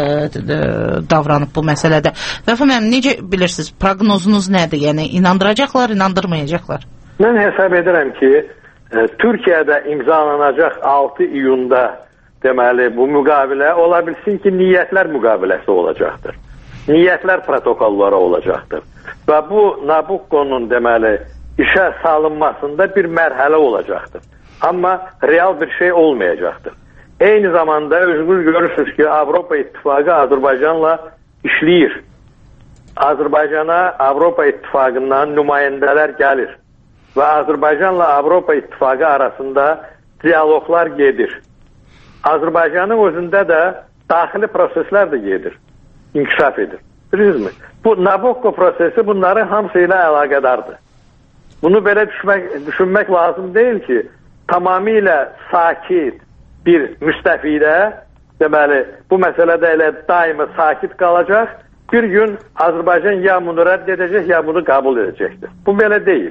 davranıb bu məsələdə. Vəfa müəllim, necə bilirsiniz, proqnozunuz nədir? Yəni inandıracaqlar, inandırmayacaqlar? Mən hesab edirəm ki, Türkiyədə imzalanacaq 6 iyunda deməli bu müqavilə ola bilsin ki, niyyətlər müqaviləsi olacaqdır. Niyyətlər protokolları olacaqdır. Və bu Nabucco'nun deməli işə salınmasında bir mərhələ olacaqdır. Amma real bir şey olmayacaqdır. Eyni zamanda özünüz görürsünüz ki, Avropa İttifaqı Azərbaycanla işləyir. Azərbaycana Avropa İttifaqından nümayəndələr gəlir. Və Azərbaycanla Avropa İttifaqı arasında diyaloglar gedir. Azərbaycanın özündə də daxili proseslər də gedir, inkişaf edir. Bilirsiniz mi? Bu Nabucco prosesi bunların hamısı ilə əlaqədardır. Bunu belə düşünmək lazım deyil ki, tamamilə sakit bir müstəfidə, deməli, bu məsələdə elə daimi sakit qalacaq, bir gün Azərbaycan ya bunu rədd edəcək, ya bunu qəbul edəcəkdir. Bu belə deyil.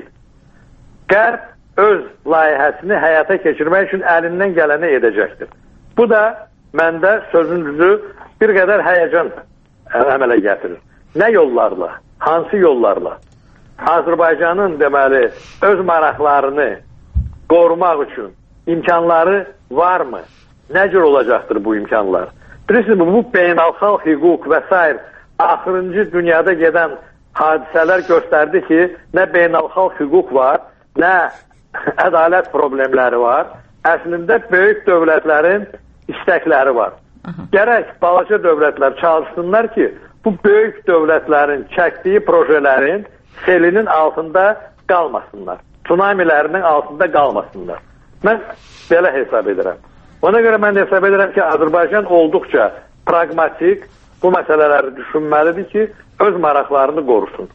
Qərb öz layihəsini həyata keçirmək üçün əlindən gələni edəcəkdir. Bu da məndə sözünüzü bir qədər həyəcan əmələ gətirir. Nə yollarla, hansı yollarla? Azərbaycanın deməli öz maraqlarını qorumaq üçün imkanları varmı? Nə cür olacaqdır bu imkanlar? Bilirsiniz, bu beynəlxalq hüquq və s. axırıncı dünyada gedən hadisələr göstərdi ki, nə beynəlxalq hüquq var, nə ədalət problemləri var. Əslində böyük dövlətlərin istəkləri var. Gərək balaca dövlətlər çalışsınlar ki, bu böyük dövlətlərin çəkdiyi projelerin selinin altında qalmasınlar. Tsunamilərinin altında qalmasınlar. Mən belə hesab edirəm. Ona görə mən hesab edirəm ki, Azərbaycan olduqca pragmatik bu məsələləri düşünməlidir ki, öz maraqlarını qorusun.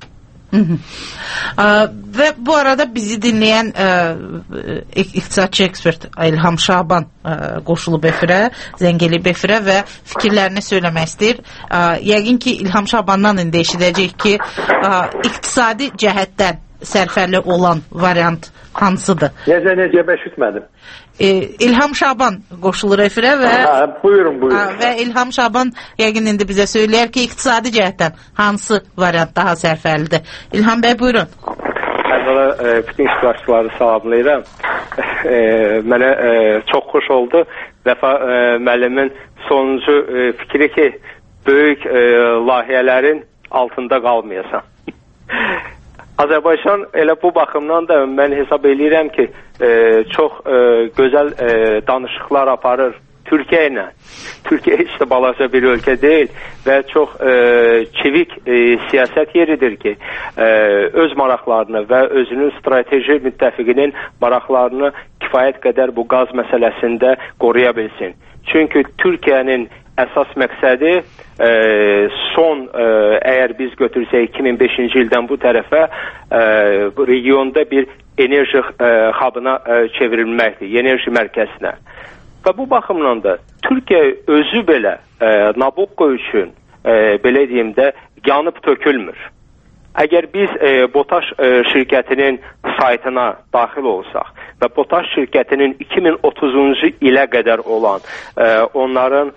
Və bu arada bizi dinləyən iqtisadçı ekspert İlham Şaban qoşulub efirə, zəng eləyib efirə və fikirlərini söyləmək istəyir. Yəqin ki, İlham Şabandan indi eşidəcək ki, iqtisadi cəhətdən sərfəli olan variant hansıdır? Necə eşitmədim. İlham Şaban qoşulur efirə və buyurun. Və İlham Şaban yəqin indi bizə söyləyər ki, iqtisadi cəhətdən hansı variant daha sərfəlidir? İlham bəy, buyurun. Əvvəla bütün iştirakçıları salamlayıram. Mənə çox xoş oldu. Vəfa müəllimin sonuncu fikri ki, böyük layihələrin altında qalmayasan. Azərbaycan elə bu baxımdan da mən hesab edirəm ki, çox gözəl danışıqlar aparır Türkiyə ilə. Türkiyə heç də balaca bir ölkə deyil və çox çevik siyasət yeridir ki, öz maraqlarını və özünün strateji müttəfiqinin maraqlarını kifayət qədər bu qaz məsələsində qoruya bilsin. Çünki Türkiyənin əsas məqsədi son, əgər biz götürsək 2005-ci ildən bu tərəfə regionda bir enerji hubuna çevrilməkdir, enerji mərkəzinə. Və bu baxımdan da Türkiyə özü belə Nabucco üçün belə deyim də yanıb tökülmür. Əgər biz BOTAŞ şirkətinin saytına daxil olsaq və BOTAŞ şirkətinin 2030-cu ilə qədər olan onların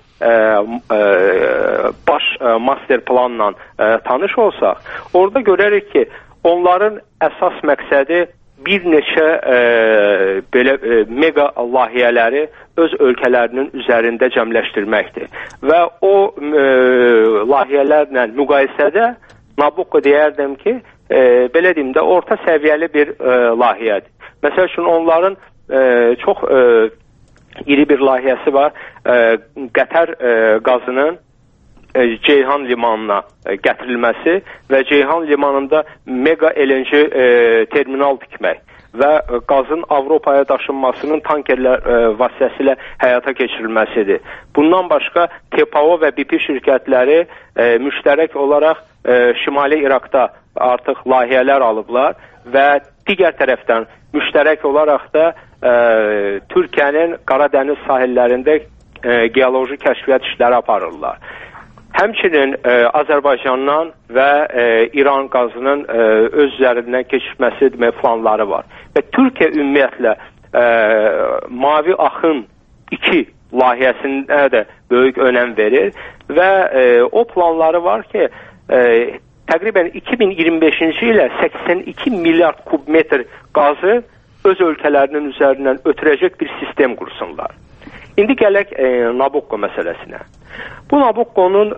baş master planla tanış olsaq, orada görərik ki, onların əsas məqsədi bir neçə belə mega layihələri öz ölkələrinin üzərində cəmləşdirməkdir. Və o layihələrlə müqayisədə Nabucco deyərdim ki, belə deyim də orta səviyyəli bir layihədir. Məsəl üçün onların çox iri bir layihəsi var. Qətər qazının Ceyhan limanına gətirilməsi və Ceyhan limanında mega LNG terminal tikmək və qazın Avropaya daşınmasının tankerlər vasitəsilə həyata keçirilməsidir. Bundan başqa TPAO və BP şirkətləri müştərək olaraq Şimali İraqda artıq layihələr alıblar və digər tərəfdən müştərək olaraq da Türkiyənin Qaradəniz sahillərində geoloji kəşfiyyat işləri aparırlar. Həmçinin Azərbaycandan və İran qazının öz üzərindən keçirməsi planları var. Və Türkiyə ümumiyyətlə Mavi Axın 2 layihəsində də böyük önəm verir və o planları var ki, təqribən 2025-ci ilə 82 milyard kubmetr qazı öz ölkələrinin üzərindən ötürəcək bir sistem qursunlar. İndi gələk Nabucco məsələsinə. Bu Nabucco'nun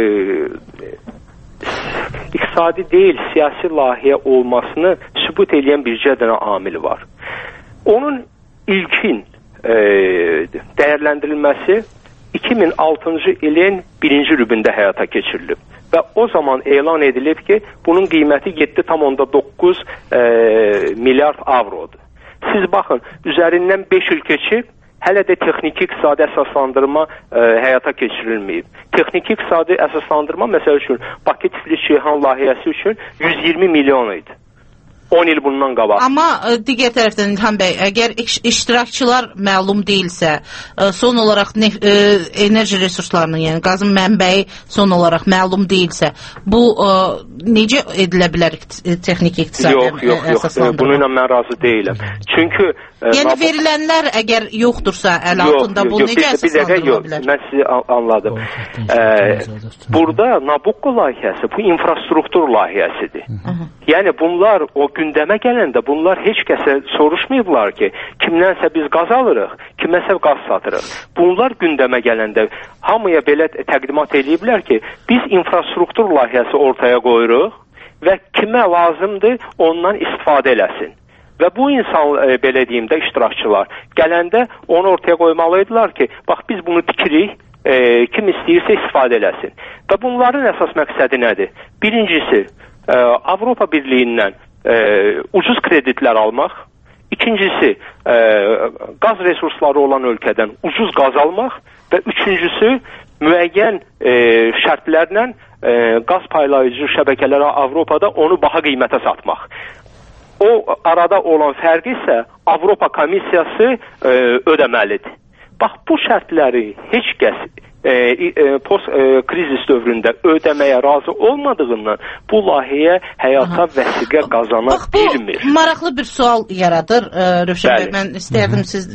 iqtisadi deyil, siyasi layihə olmasını sübut edən bircə dənə amil var. Onun ilkin dəyərləndirilməsi 2006-cı ilin 1-ci rübündə həyata keçirilib. Və o zaman elan edilib ki, bunun qiyməti 7,9 milyard avrodur. Siz baxın, üzərindən 5 il keçib, hələ də texniki iqtisadi əsaslandırma həyata keçirilməyib. Texniki iqtisadi əsaslandırma, məsəl üçün, Bakı Tiflis-Ceyhan layihəsi üçün 120 milyon idi. 10 il bundan qabaq. Amma digər tərəfdən İlham bəy, əgər iştirakçılar məlum deyilsə, son olaraq enerji resurslarının, yəni qazın mənbəyi son olaraq məlum deyilsə, bu necə edilə bilər texniki iqtisadi əsaslandırma? Bununla mən razı deyiləm. Çünki yəni verilənlər əgər yoxdursa əl altında, bu necə əsaslandırıla bilər? Mən sizi anladım. Burada Nabucco layihəsi bu infrastruktur layihəsidir. Yəni bunlar o gündəmə gələndə bunlar heç kəsə soruşmayıblar ki, kimdənsə biz qaz alırıq, kiməsə qaz satırıq. Bunlar gündəmə gələndə hamıya belə təqdimat ediblər ki, biz infrastruktur layihəsi ortaya qoyuruq və kimə lazımdır ondan istifadə eləsin. Və bu insan, belə deyim də, iştirakçılar gələndə onu ortaya qoymalıydılar ki, bax biz bunu tikirik, kim istəyirsə istifadə eləsin. Və bunların əsas məqsədi nədir? Birincisi, Avropa Birliyindən ucuz kreditlər almaq. İkincisi, qaz resursları olan ölkədən ucuz qaz almaq. Və üçüncüsü, müəyyən şərtlərlə qaz paylayıcı şəbəkələrə Avropada onu baha qiymətə satmaq. O arada olan fərqi isə Avropa Komissiyası ödəməlidir. Bax, bu şərtləri heç kəs post-krizis dövründə ödəməyə razı olmadığından bu layihəyə həyata vəsiqə qazana bilmir. Bu maraqlı bir sual yaradır. Rövşən bəy, mən istəyərdim siz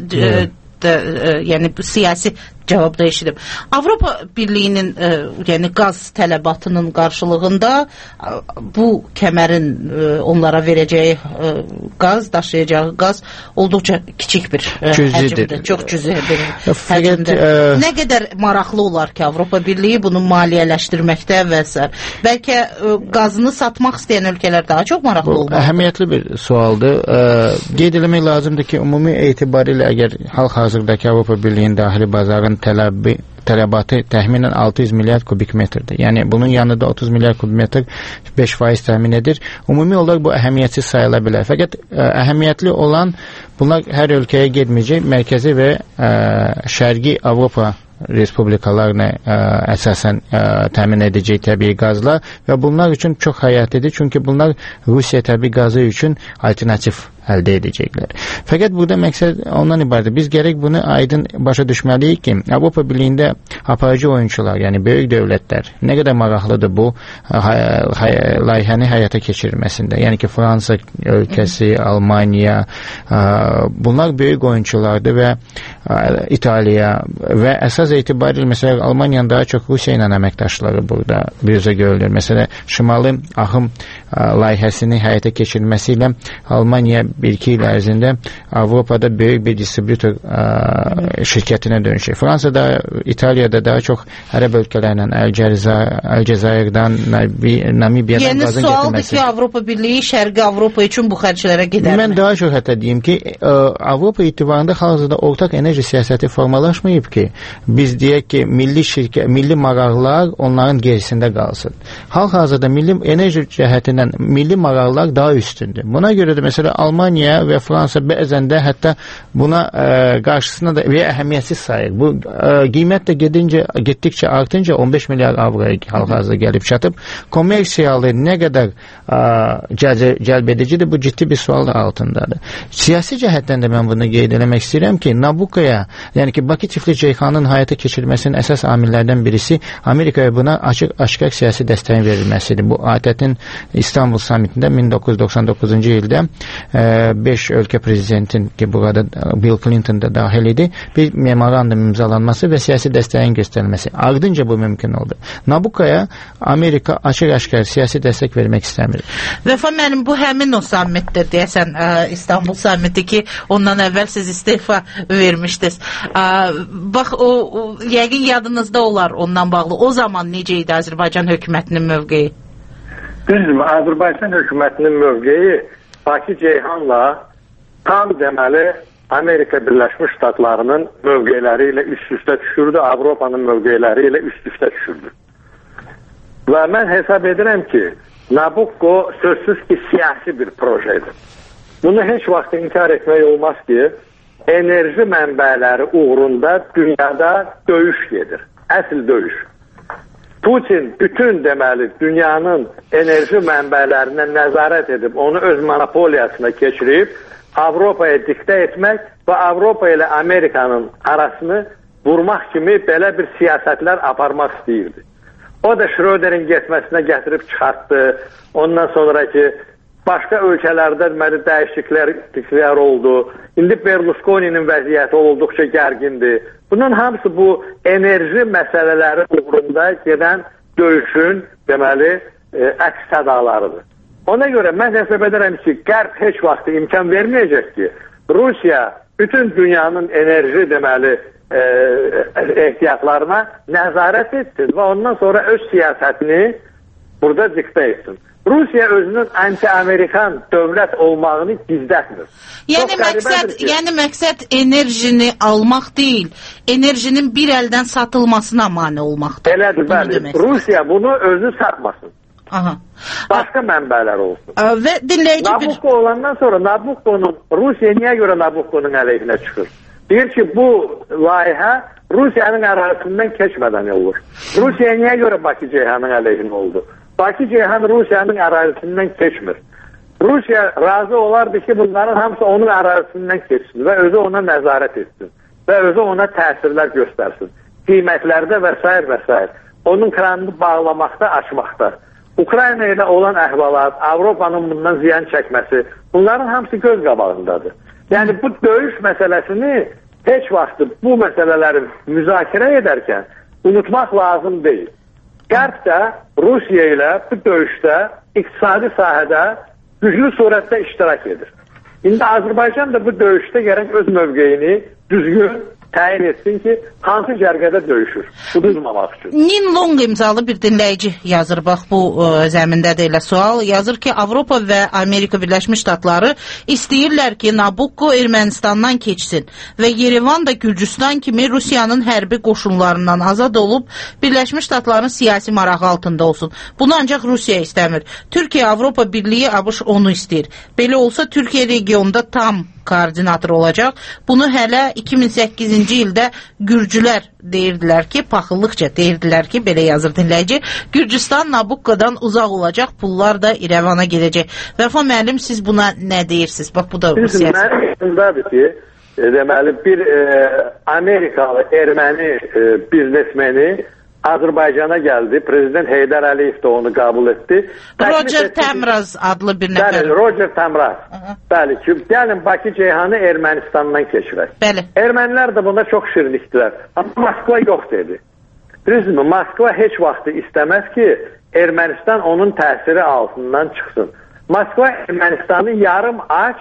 yəni siyasi cavabda eşidim. Avropa Birliyinin yəni qaz tələbatının qarşılığında bu kəmərin onlara verəcəyi qaz, daşıyacağı qaz olduqca kiçik bir həcmdə, çox cüzi bir həcmdə. Nə qədər maraqlı olar ki, Avropa Birliyi bunu maliyyələşdirməkdə və s. Bəlkə qazını satmaq istəyən ölkələr daha çox maraqlı olmalıdır. Əhəmiyyətli bir sualdır. Qeyd eləmək lazımdır ki, ümumi etibarilə əgər hal-hazırdakı Avropa Birliyinin daxili bazarın tələbatı təxminən 600 milyard kubik metrdir. Yəni bunun yanında 30 milyard kubik metr 5% təmin edir. Ümumi olaraq bu əhəmiyyətsiz sayıla bilər. Fəqət əhəmiyyətli olan bunlar hər ölkəyə getməyəcək, mərkəzi və şərqi Avropa respublikalarına əsasən təmin edəcək təbii qazlar və bunlar üçün çox həyatidir. Çünki bunlar Rusiya təbii qazı üçün alternativ əldə edəcəklər. Fəqət burada məqsəd ondan ibarətdir. Biz gərək bunu aydın başa düşməliyik ki, Avropa Birliyində aparıcı oyunçular, yəni böyük dövlətlər nə qədər maraqlıdır bu layihəni həyata keçirilməsində. Yəni ki, Fransa ölkəsi, Almaniya, bunlar böyük oyunçulardır və İtaliya və əsas etibarilə məsələn Almaniyanın daha çox Rusiya ilə əməkdaşları burada biruzə görülür. Məsələn, Şimali Axım layihəsini həyata keçirməsi ilə Almaniya 1-2 il ərzində Avropada böyük bir distributor şirkətinə dönüşür. Fransada, İtaliyada daha çox ərəb ölkələrlə Əlcəzairdən, Namibiyadan yəni, qazın sualdır gətirməsi. ki, Avropa Birliyi Şərqi Avropa üçün bu xərclərə gedərmi? Mən daha çox hətta deyim ki, Avropa İttifaqında hal-hazırda ortaq enerji siyasəti formalaşmayıb ki, biz deyək ki, milli maraqlar onların gerisində qalsın. Hal-hazırda milli enerji cəhətindən milli maraqlar daha üstündür. Buna görə də məsələn Almaniya və Fransa bəzən də hətta buna qarşısına da və əhəmiyyətsiz sayır. Bu qiymət də getdikcə artınca 15 milyar avroya hal-hazırda gəlib çatıb. Kommersiyalı nə qədər cəlb edicidir, bu ciddi bir sual altındadır. Siyasi cəhətdən də mən bunu qeyd eləmək istəyirəm ki, Nabuccoya, yəni ki, Bakı-Tiflis-Ceyhanın həyata keçirilməsinin əsas amillərdən birisi Amerikaya buna açıq-aşkar siyasi dəstəyin verilməsidir. Bu ATƏT-in İstanbul samitində 1999-cu ildə 5 ölkə prezidentin ki, burada Bill Clinton da dahil idi, bir memorandum imzalanması və siyasi dəstəyin göstərilməsi. Ardınca bu mümkün oldu. Nabuccoya Amerika açıq-aşkar siyasi dəstək vermək istəmir. Vəfa mənim bu həmin o sammitdir deyəsən İstanbul sammiti ki, ondan əvvəl siz istifa vermişdiniz. Bax, o yəqin yadınızda olar ondan bağlı. O zaman necə idi Azərbaycan hökumətinin mövqeyi? Düzdür, Azərbaycan hökumətinin mövqeyi Bakı-Ceyhanla tam deməli Amerika Birləşmiş Ştatlarının mövqeləri ilə üst-üstə düşürdü, Avropanın mövqeləri ilə üst-üstə düşürdü. Və mən hesab edirəm ki, Nabucco sözsüz ki, siyasi bir projedir. Bunu heç vaxt inkar etmək olmaz ki, enerji mənbələri uğrunda dünyada döyüş gedir. Əsl döyüş. Putin bütün deməli dünyanın enerji mənbələrinə nəzarət edib, onu öz monopoliyasına keçirib, Avropaya diktə etmək və Avropa ilə Amerikanın arasını vurmaq kimi belə bir siyasətlər aparmaq istəyirdi. O da Schröder'in getməsinə gətirib çıxartdı. Ondan sonraki başqa ölkələrdə deməli dəyişikliklər oldu. İndi Berlusconi'nin vəziyyəti olduqca gərgindir. Bunun hamısı bu enerji məsələləri uğrunda gedən döyüşün deməli əks sədalarıdır. Ona görə mən hesab edirəm ki, Qərb heç vaxt imkan verməyəcək ki, Rusiya bütün dünyanın enerji deməli ehtiyatlarına nəzarət etsin və ondan sonra öz siyasətini burada diktə etsin. Rusiya özünün anti-Amerikan dövlət olmağını gizlətmir. Yəni məqsəd enerjini almaq deyil, enerjinin bir əldən satılmasına mane olmaqdır. Elədir, bəli. Rusiya bunu özü satmasın. Aha. Başqa mənbələr olsun. Və dinləyici Nabucco olandan sonra Nabucco'nun, Rusiya niyə görə Nabucco'nun əleyhinə çıxır? Deyir ki, bu layihə Rusiyanın ərazisindən keçmədən olur. Rusiya niyə görə Bakı-Ceyhanın əleyhinə oldu? Bakı-Ceyhan Rusiyanın ərazisindən keçmir. Rusiya razı olardı ki, bunların hamısı onun ərazisindən keçsin və özü ona nəzarət etsin və özü ona təsirlər göstərsin. Qiymətlərdə və s. Onun kranını bağlamaqda, açmaqda. Ukrayna ilə olan əhvalat, Avropanın bundan ziyan çəkməsi, bunların hamısı göz qabağındadır. Yəni bu döyüş məsələsini heç vaxt bu məsələləri müzakirə edərkən unutmaq lazım deyil. Qərb də Rusiya ilə bu döyüşdə iqtisadi sahədə güclü surətdə iştirak edir. İndi Azərbaycan da bu döyüşdə gərək öz mövqeyini düzgün təyin etsin ki, hansı cərgədə döyüşür, uduzmamaq üçün. Nin Long imzalı bir dinləyici yazır, bax bu zəmində də elə sual yazır ki, Avropa və Amerika Birləşmiş Ştatları istəyirlər ki, Nabucco Ermənistandan keçsin və Yerevan da Gürcüstan kimi Rusiyanın hərbi qoşunlarından azad olub Birləşmiş Ştatların siyasi marağı altında olsun. Bunu ancaq Rusiya istəmir. Türkiyə, Avropa Birliyi, ABŞ onu istəyir. Belə olsa Türkiyə regionda tam koordinator olacaq. Bunu hələ 2008-ci ildə Gürcülər deyirdilər ki, paxıllıqca deyirdilər ki, belə yazır dinləyici, Gürcüstan Nabucco'dan uzaq olacaq, pullar da İrəvana gedəcək. Vəfa müəllim, siz buna nə deyirsiniz? Bax, bu da Rusiya. Mənim yanımdadır ki, deməli, bir Amerikalı, erməni biznesmeni Azərbaycana gəldi. Prezident Heydər Əliyev də onu qəbul etdi. Roger Tamraz adlı bir nəfər. Bəli, Roger Tamraz. Bəli ki, gəlin Bakı-Ceyhanı Ermənistandan keçirək. Bəli. Ermənilər də buna çox şirinlikdilər. Amma Moskva yox dedi. Düzdürmü? Moskva heç vaxt istəməz ki, Ermənistan onun təsiri altından çıxsın. Moskva Ermənistanı yarım aç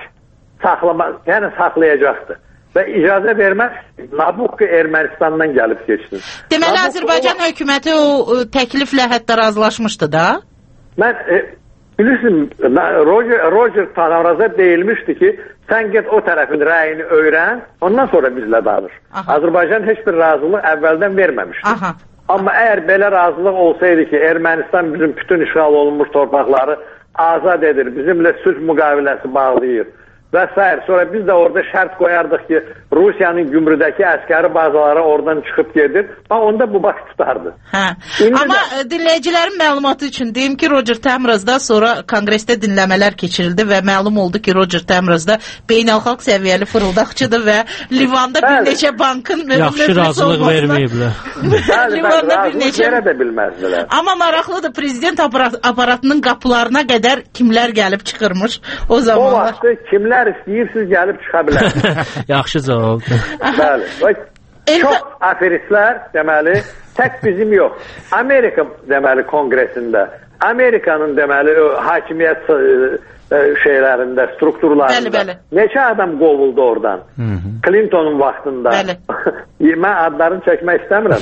saxlayacaqdır və icazə verməz Nabucco Ermənistandan gəlib keçsin. Deməli, Azərbaycan hökuməti o təkliflə hətta razılaşmışdı da? Mən, bilirsiniz, Roger Tanavraza deyilmişdi ki, sən get o tərəfin rəyini öyrən, ondan sonra bizlə danış. Azərbaycan heç bir razılıq əvvəldən verməmişdi. Amma əgər belə razılıq olsaydı ki, Ermənistan bizim bütün işğal olunmuş torpaqları azad edir, bizimlə sülh müqaviləsi bağlayır və s. Sonra biz də orada şərt qoyardıq ki, Rusiyanın gümrüdəki əskəri bazaları oradan çıxıb gedir. Onda bu baş tutardı. Amma dinləyicilərin məlumatı üçün deyim ki, Roger Tamrazda sonra konqresdə dinləmələr keçirildi və məlum oldu ki, Roger Tamrazda beynəlxalq səviyyəli fırıldaqçıdır və Livanda bir neçə bankın yaxşı razılıq verməyiblər. Livanda bir neçə verə də bilməzdilər. Amma maraqlıdır, prezident aparatının qapılarına qədər kimlər gəlib çıxırmış o zamanlar. O vaxtı kimlər istəyirsiniz gəlib çıxa bilər. Yaxşı cavab. Bəli. Çox aferistlər, deməli, tək bizim yox. Amerika, deməli, kongresində, Amerikanın, deməli, hakimiyyət şeylərində, strukturlarında neçə adam qovuldu oradan? Clinton'un vaxtında. Mən adlarını çəkmək istəmirəm.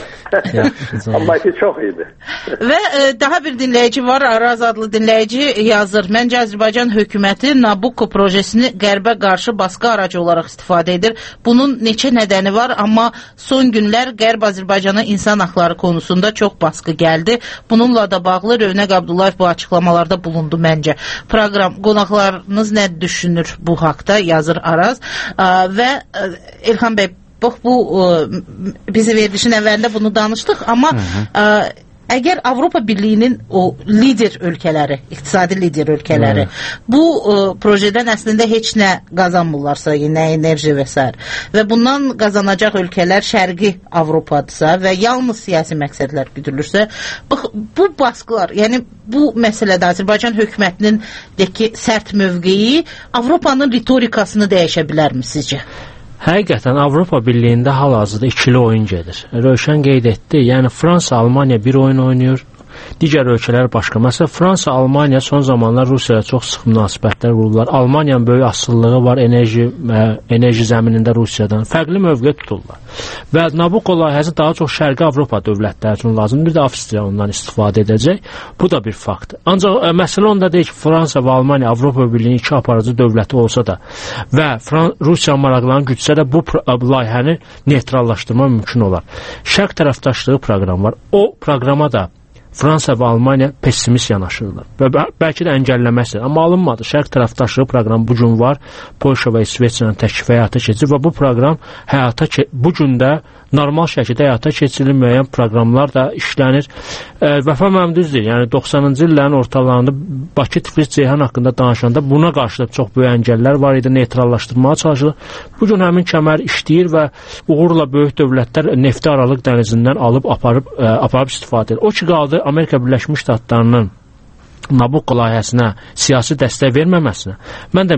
Amma ki, çox idi. Və daha bir dinləyici var, Araz adlı dinləyici yazır. Məncə Azərbaycan hökuməti Nabucco projesini qərbə qarşı baskı aracı olaraq istifadə edir. Bunun neçə nədəni var, amma son günlər Qərb Azərbaycana insan haqları konusunda çox baskı gəldi. Bununla da bağlı Rövnəq Abdullayev bu açıqlamalarda bulundu məncə. Proqram qonaqlarınız nə düşünür bu haqda, yazır Araz. Və İlham bəy, bu bizi verilişin əvvəlində bunu danışdıq, amma əgər Avropa Birliyinin o lider ölkələri, iqtisadi lider ölkələri bu projedən əslində heç nə qazanmırlarsa, nə enerji və s. və bundan qazanacaq ölkələr Şərqi Avropadırsa və yalnız siyasi məqsədlər güdülürsə, bu baskılar, yəni bu məsələdə Azərbaycan hökumətinin sərt mövqeyi Avropanın ritorikasını dəyişə bilərmi sizcə? Həqiqətən Avropa Birliyində hal-hazırda ikili oyun gedir. Rövşən qeyd etdi, yəni Fransa, Almaniya bir oyun oynayır, digər ölkələr başqa. Məsələn, Fransa, Almaniya son zamanlar Rusiyaya çox sıx münasibətlər qururlar. Almaniyanın böyük asılılığı var enerji zəminində Rusiyadan. Fərqli mövqe tuturlar. Və Nabucco layihəsi daha çox Şərqi Avropa dövlətləri üçün lazımdır. Bir də Avstriya ondan istifadə edəcək. Bu da bir faktdır. Ancaq məsələ onda deyil ki, Fransa və Almaniya Avropa Birliyinin iki aparıcı dövləti olsa da və Rusiya maraqlarını güdsə də bu layihəni neytrallaşdırma mümkün olar. Şərq tərəfdaşlığı proqramı var. O proqrama da Fransa və Almaniya pessimist yanaşırlar və bəlkə də əngəlləməsi, amma alınmadı. Şərq tərəfdaşlığı proqramı bu gün var. Polşa və İsveçrənin təklifi həyata keçirir və bu proqram bu gün də normal şəkildə həyata keçirilir, müəyyən proqramlar da işlənir. Vəfa mənim düzdür, yəni 90-cı illərin ortalarında Bakı-Tiflis-Ceyhan haqqında danışanda buna qarşı da çox böyük əngəllər var idi, neytrallaşdırmağa çalışılır. Bu gün həmin kəmər işləyir və uğurla böyük dövlətlər nefti Aralıq dənizindən alıb aparıb istifadə edir. O ki qaldı Amerika Birləşmiş Ştatlarının Nabucco layihəsinə siyasi dəstək verməməsinə. Mən də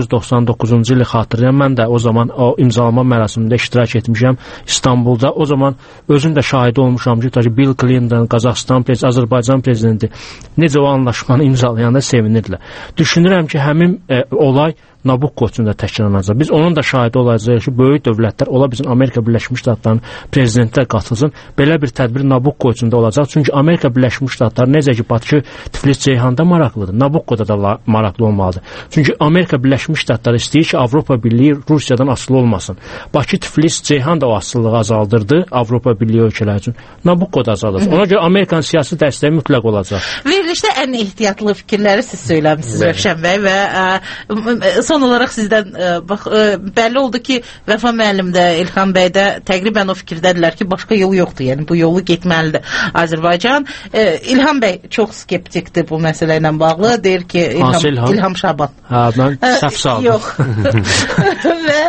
1999-cu ili xatırlayıram, mən də o zaman o imzalama mərasimində iştirak etmişəm İstanbulda. O zaman özüm də şahidi olmuşam ki, Bill Clinton, Qazaxıstan prezidenti, Azərbaycan prezidenti necə o anlaşmanı imzalayanda sevinirdilər. Düşünürəm ki, həmin olay Nabucco üçün də təkrarlanacaq. Biz onun da şahidi olacağıq ki, böyük dövlətlər, ola bizim Amerika Birləşmiş Ştatlarının prezidentlər qatılsın. Belə bir tədbir Nabucco üçün də olacaq. Çünki Amerika Birləşmiş Ştatları necə ki, Bakı, Tiflis, Ceyhanda maraqlıdır, Nabucco'da da maraqlı olmalıdır. Çünki Amerika Birləşmiş Ştatları istəyir ki, Avropa Birliyi Rusiyadan asılı olmasın. Bakı, Tiflis, Ceyhan da o asılılığı azaldırdı Avropa Birliyi ölkələri üçün. Nabucco da azalır. Ona görə Amerikanın siyasi dəstəyi mütləq olacaq. Verilişdə ən ehtiyatlı fikirləri siz söyləmişsiniz Rövşən bəy və son olaraq sizdən bəlli oldu ki, Vəfa müəllim də, İlham bəy də təqribən o fikirdədirlər ki, başqa yolu yoxdur. Yəni bu yolu getməlidir Azərbaycan. İlham bəy çox skeptikdir bu məsələ ilə bağlı. Deyir ki, İlham Şaban. Mən səhv saldım. Yox. Və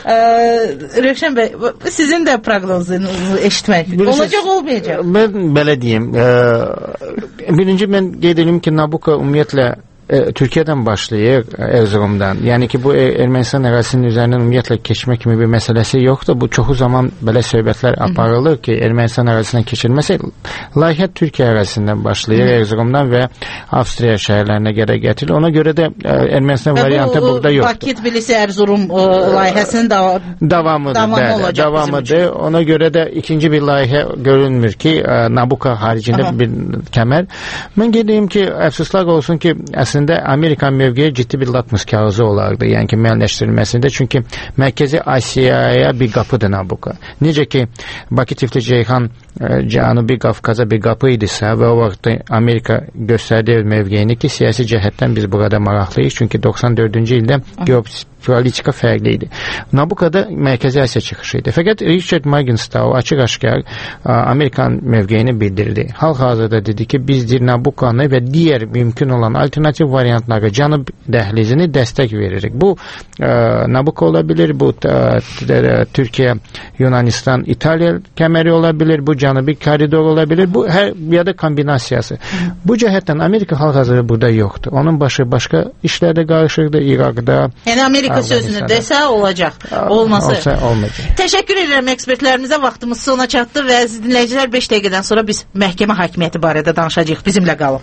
Rövşən bəy, sizin də proqnozunuzu eşitmək olacaq, olmayacaq? Mən belə deyim. Birinci mən qeyd edim ki, Nabucco ümumiyyətlə Türkiyədən başlayır, Erzurumdan. Yəni ki, bu Ermənistan ərazisinin üzərindən ümumiyyətlə keçmək kimi bir məsələsi yoxdur. Bu çoxu zaman belə söhbətlər aparılır ki, Ermənistan ərazisindən keçilməsi layihə Türkiyə ərazisindən başlayır, Erzurumdan və Avstriya şəhərlərinə qədər gətirilir. Ona görə də Ermənistan variantı burada yoxdur. Bakı, Tbilisi, Erzurum layihəsinin davamıdır. Ona görə də ikinci bir layihə görünmür ki, Nabucco haricində bir kəmər. Mən qeyd edeyim ki, əfsuslar olsun ki, əslində Amerikan mövqeyi ciddi bir latmus kağızı olardı, yəni ki, müəyyənləşdirilməsində. Çünki Mərkəzi Asiyaya bir qapıdır Nabucco. Necə ki, Bakı-Tiflis-Ceyhan Cənubi Qafqaza bir qapı idisə və o vaxt Amerika göstərdiyi mövqeyini ki, siyasi cəhətdən biz burada maraqlıyıq. Çünki 94-cü ildə geopolitika fərqli idi. Nabucco'da Mərkəzi Asiya çıxışı idi. Fəqət Richard Morgenstau açıq-aşkar Amerikan mövqeyini bildirdi. Hal-hazırda dedi ki, biz Nabucco'nu və digər mümkün olan alternativ variantlara Cənub dəhlizini dəstək veririk. Bu Nabucco ola bilir, bu Türkiyə, Yunanistan, İtaliya kəməri ola bilir, bu Cənubi koridor ola bilir, bu hər ya da kombinasiyası. Bu cəhətdən Amerika hal-hazırda burada yoxdur. Onun başı başqa işlərdə qarışırdı, İraqda. Yəni Amerika sözünü desə olacaq, olmasa olmayacaq. Təşəkkür edirəm ekspertlərimizə, vaxtımız sona çatdı və əziz dinləyicilər 5 dəqiqədən sonra biz məhkəmə hakimiyyəti barədə danışacağıq. Bizimlə qalın.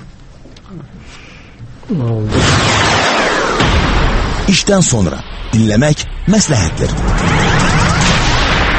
İşdən sonra dinləmək məsləhətdir.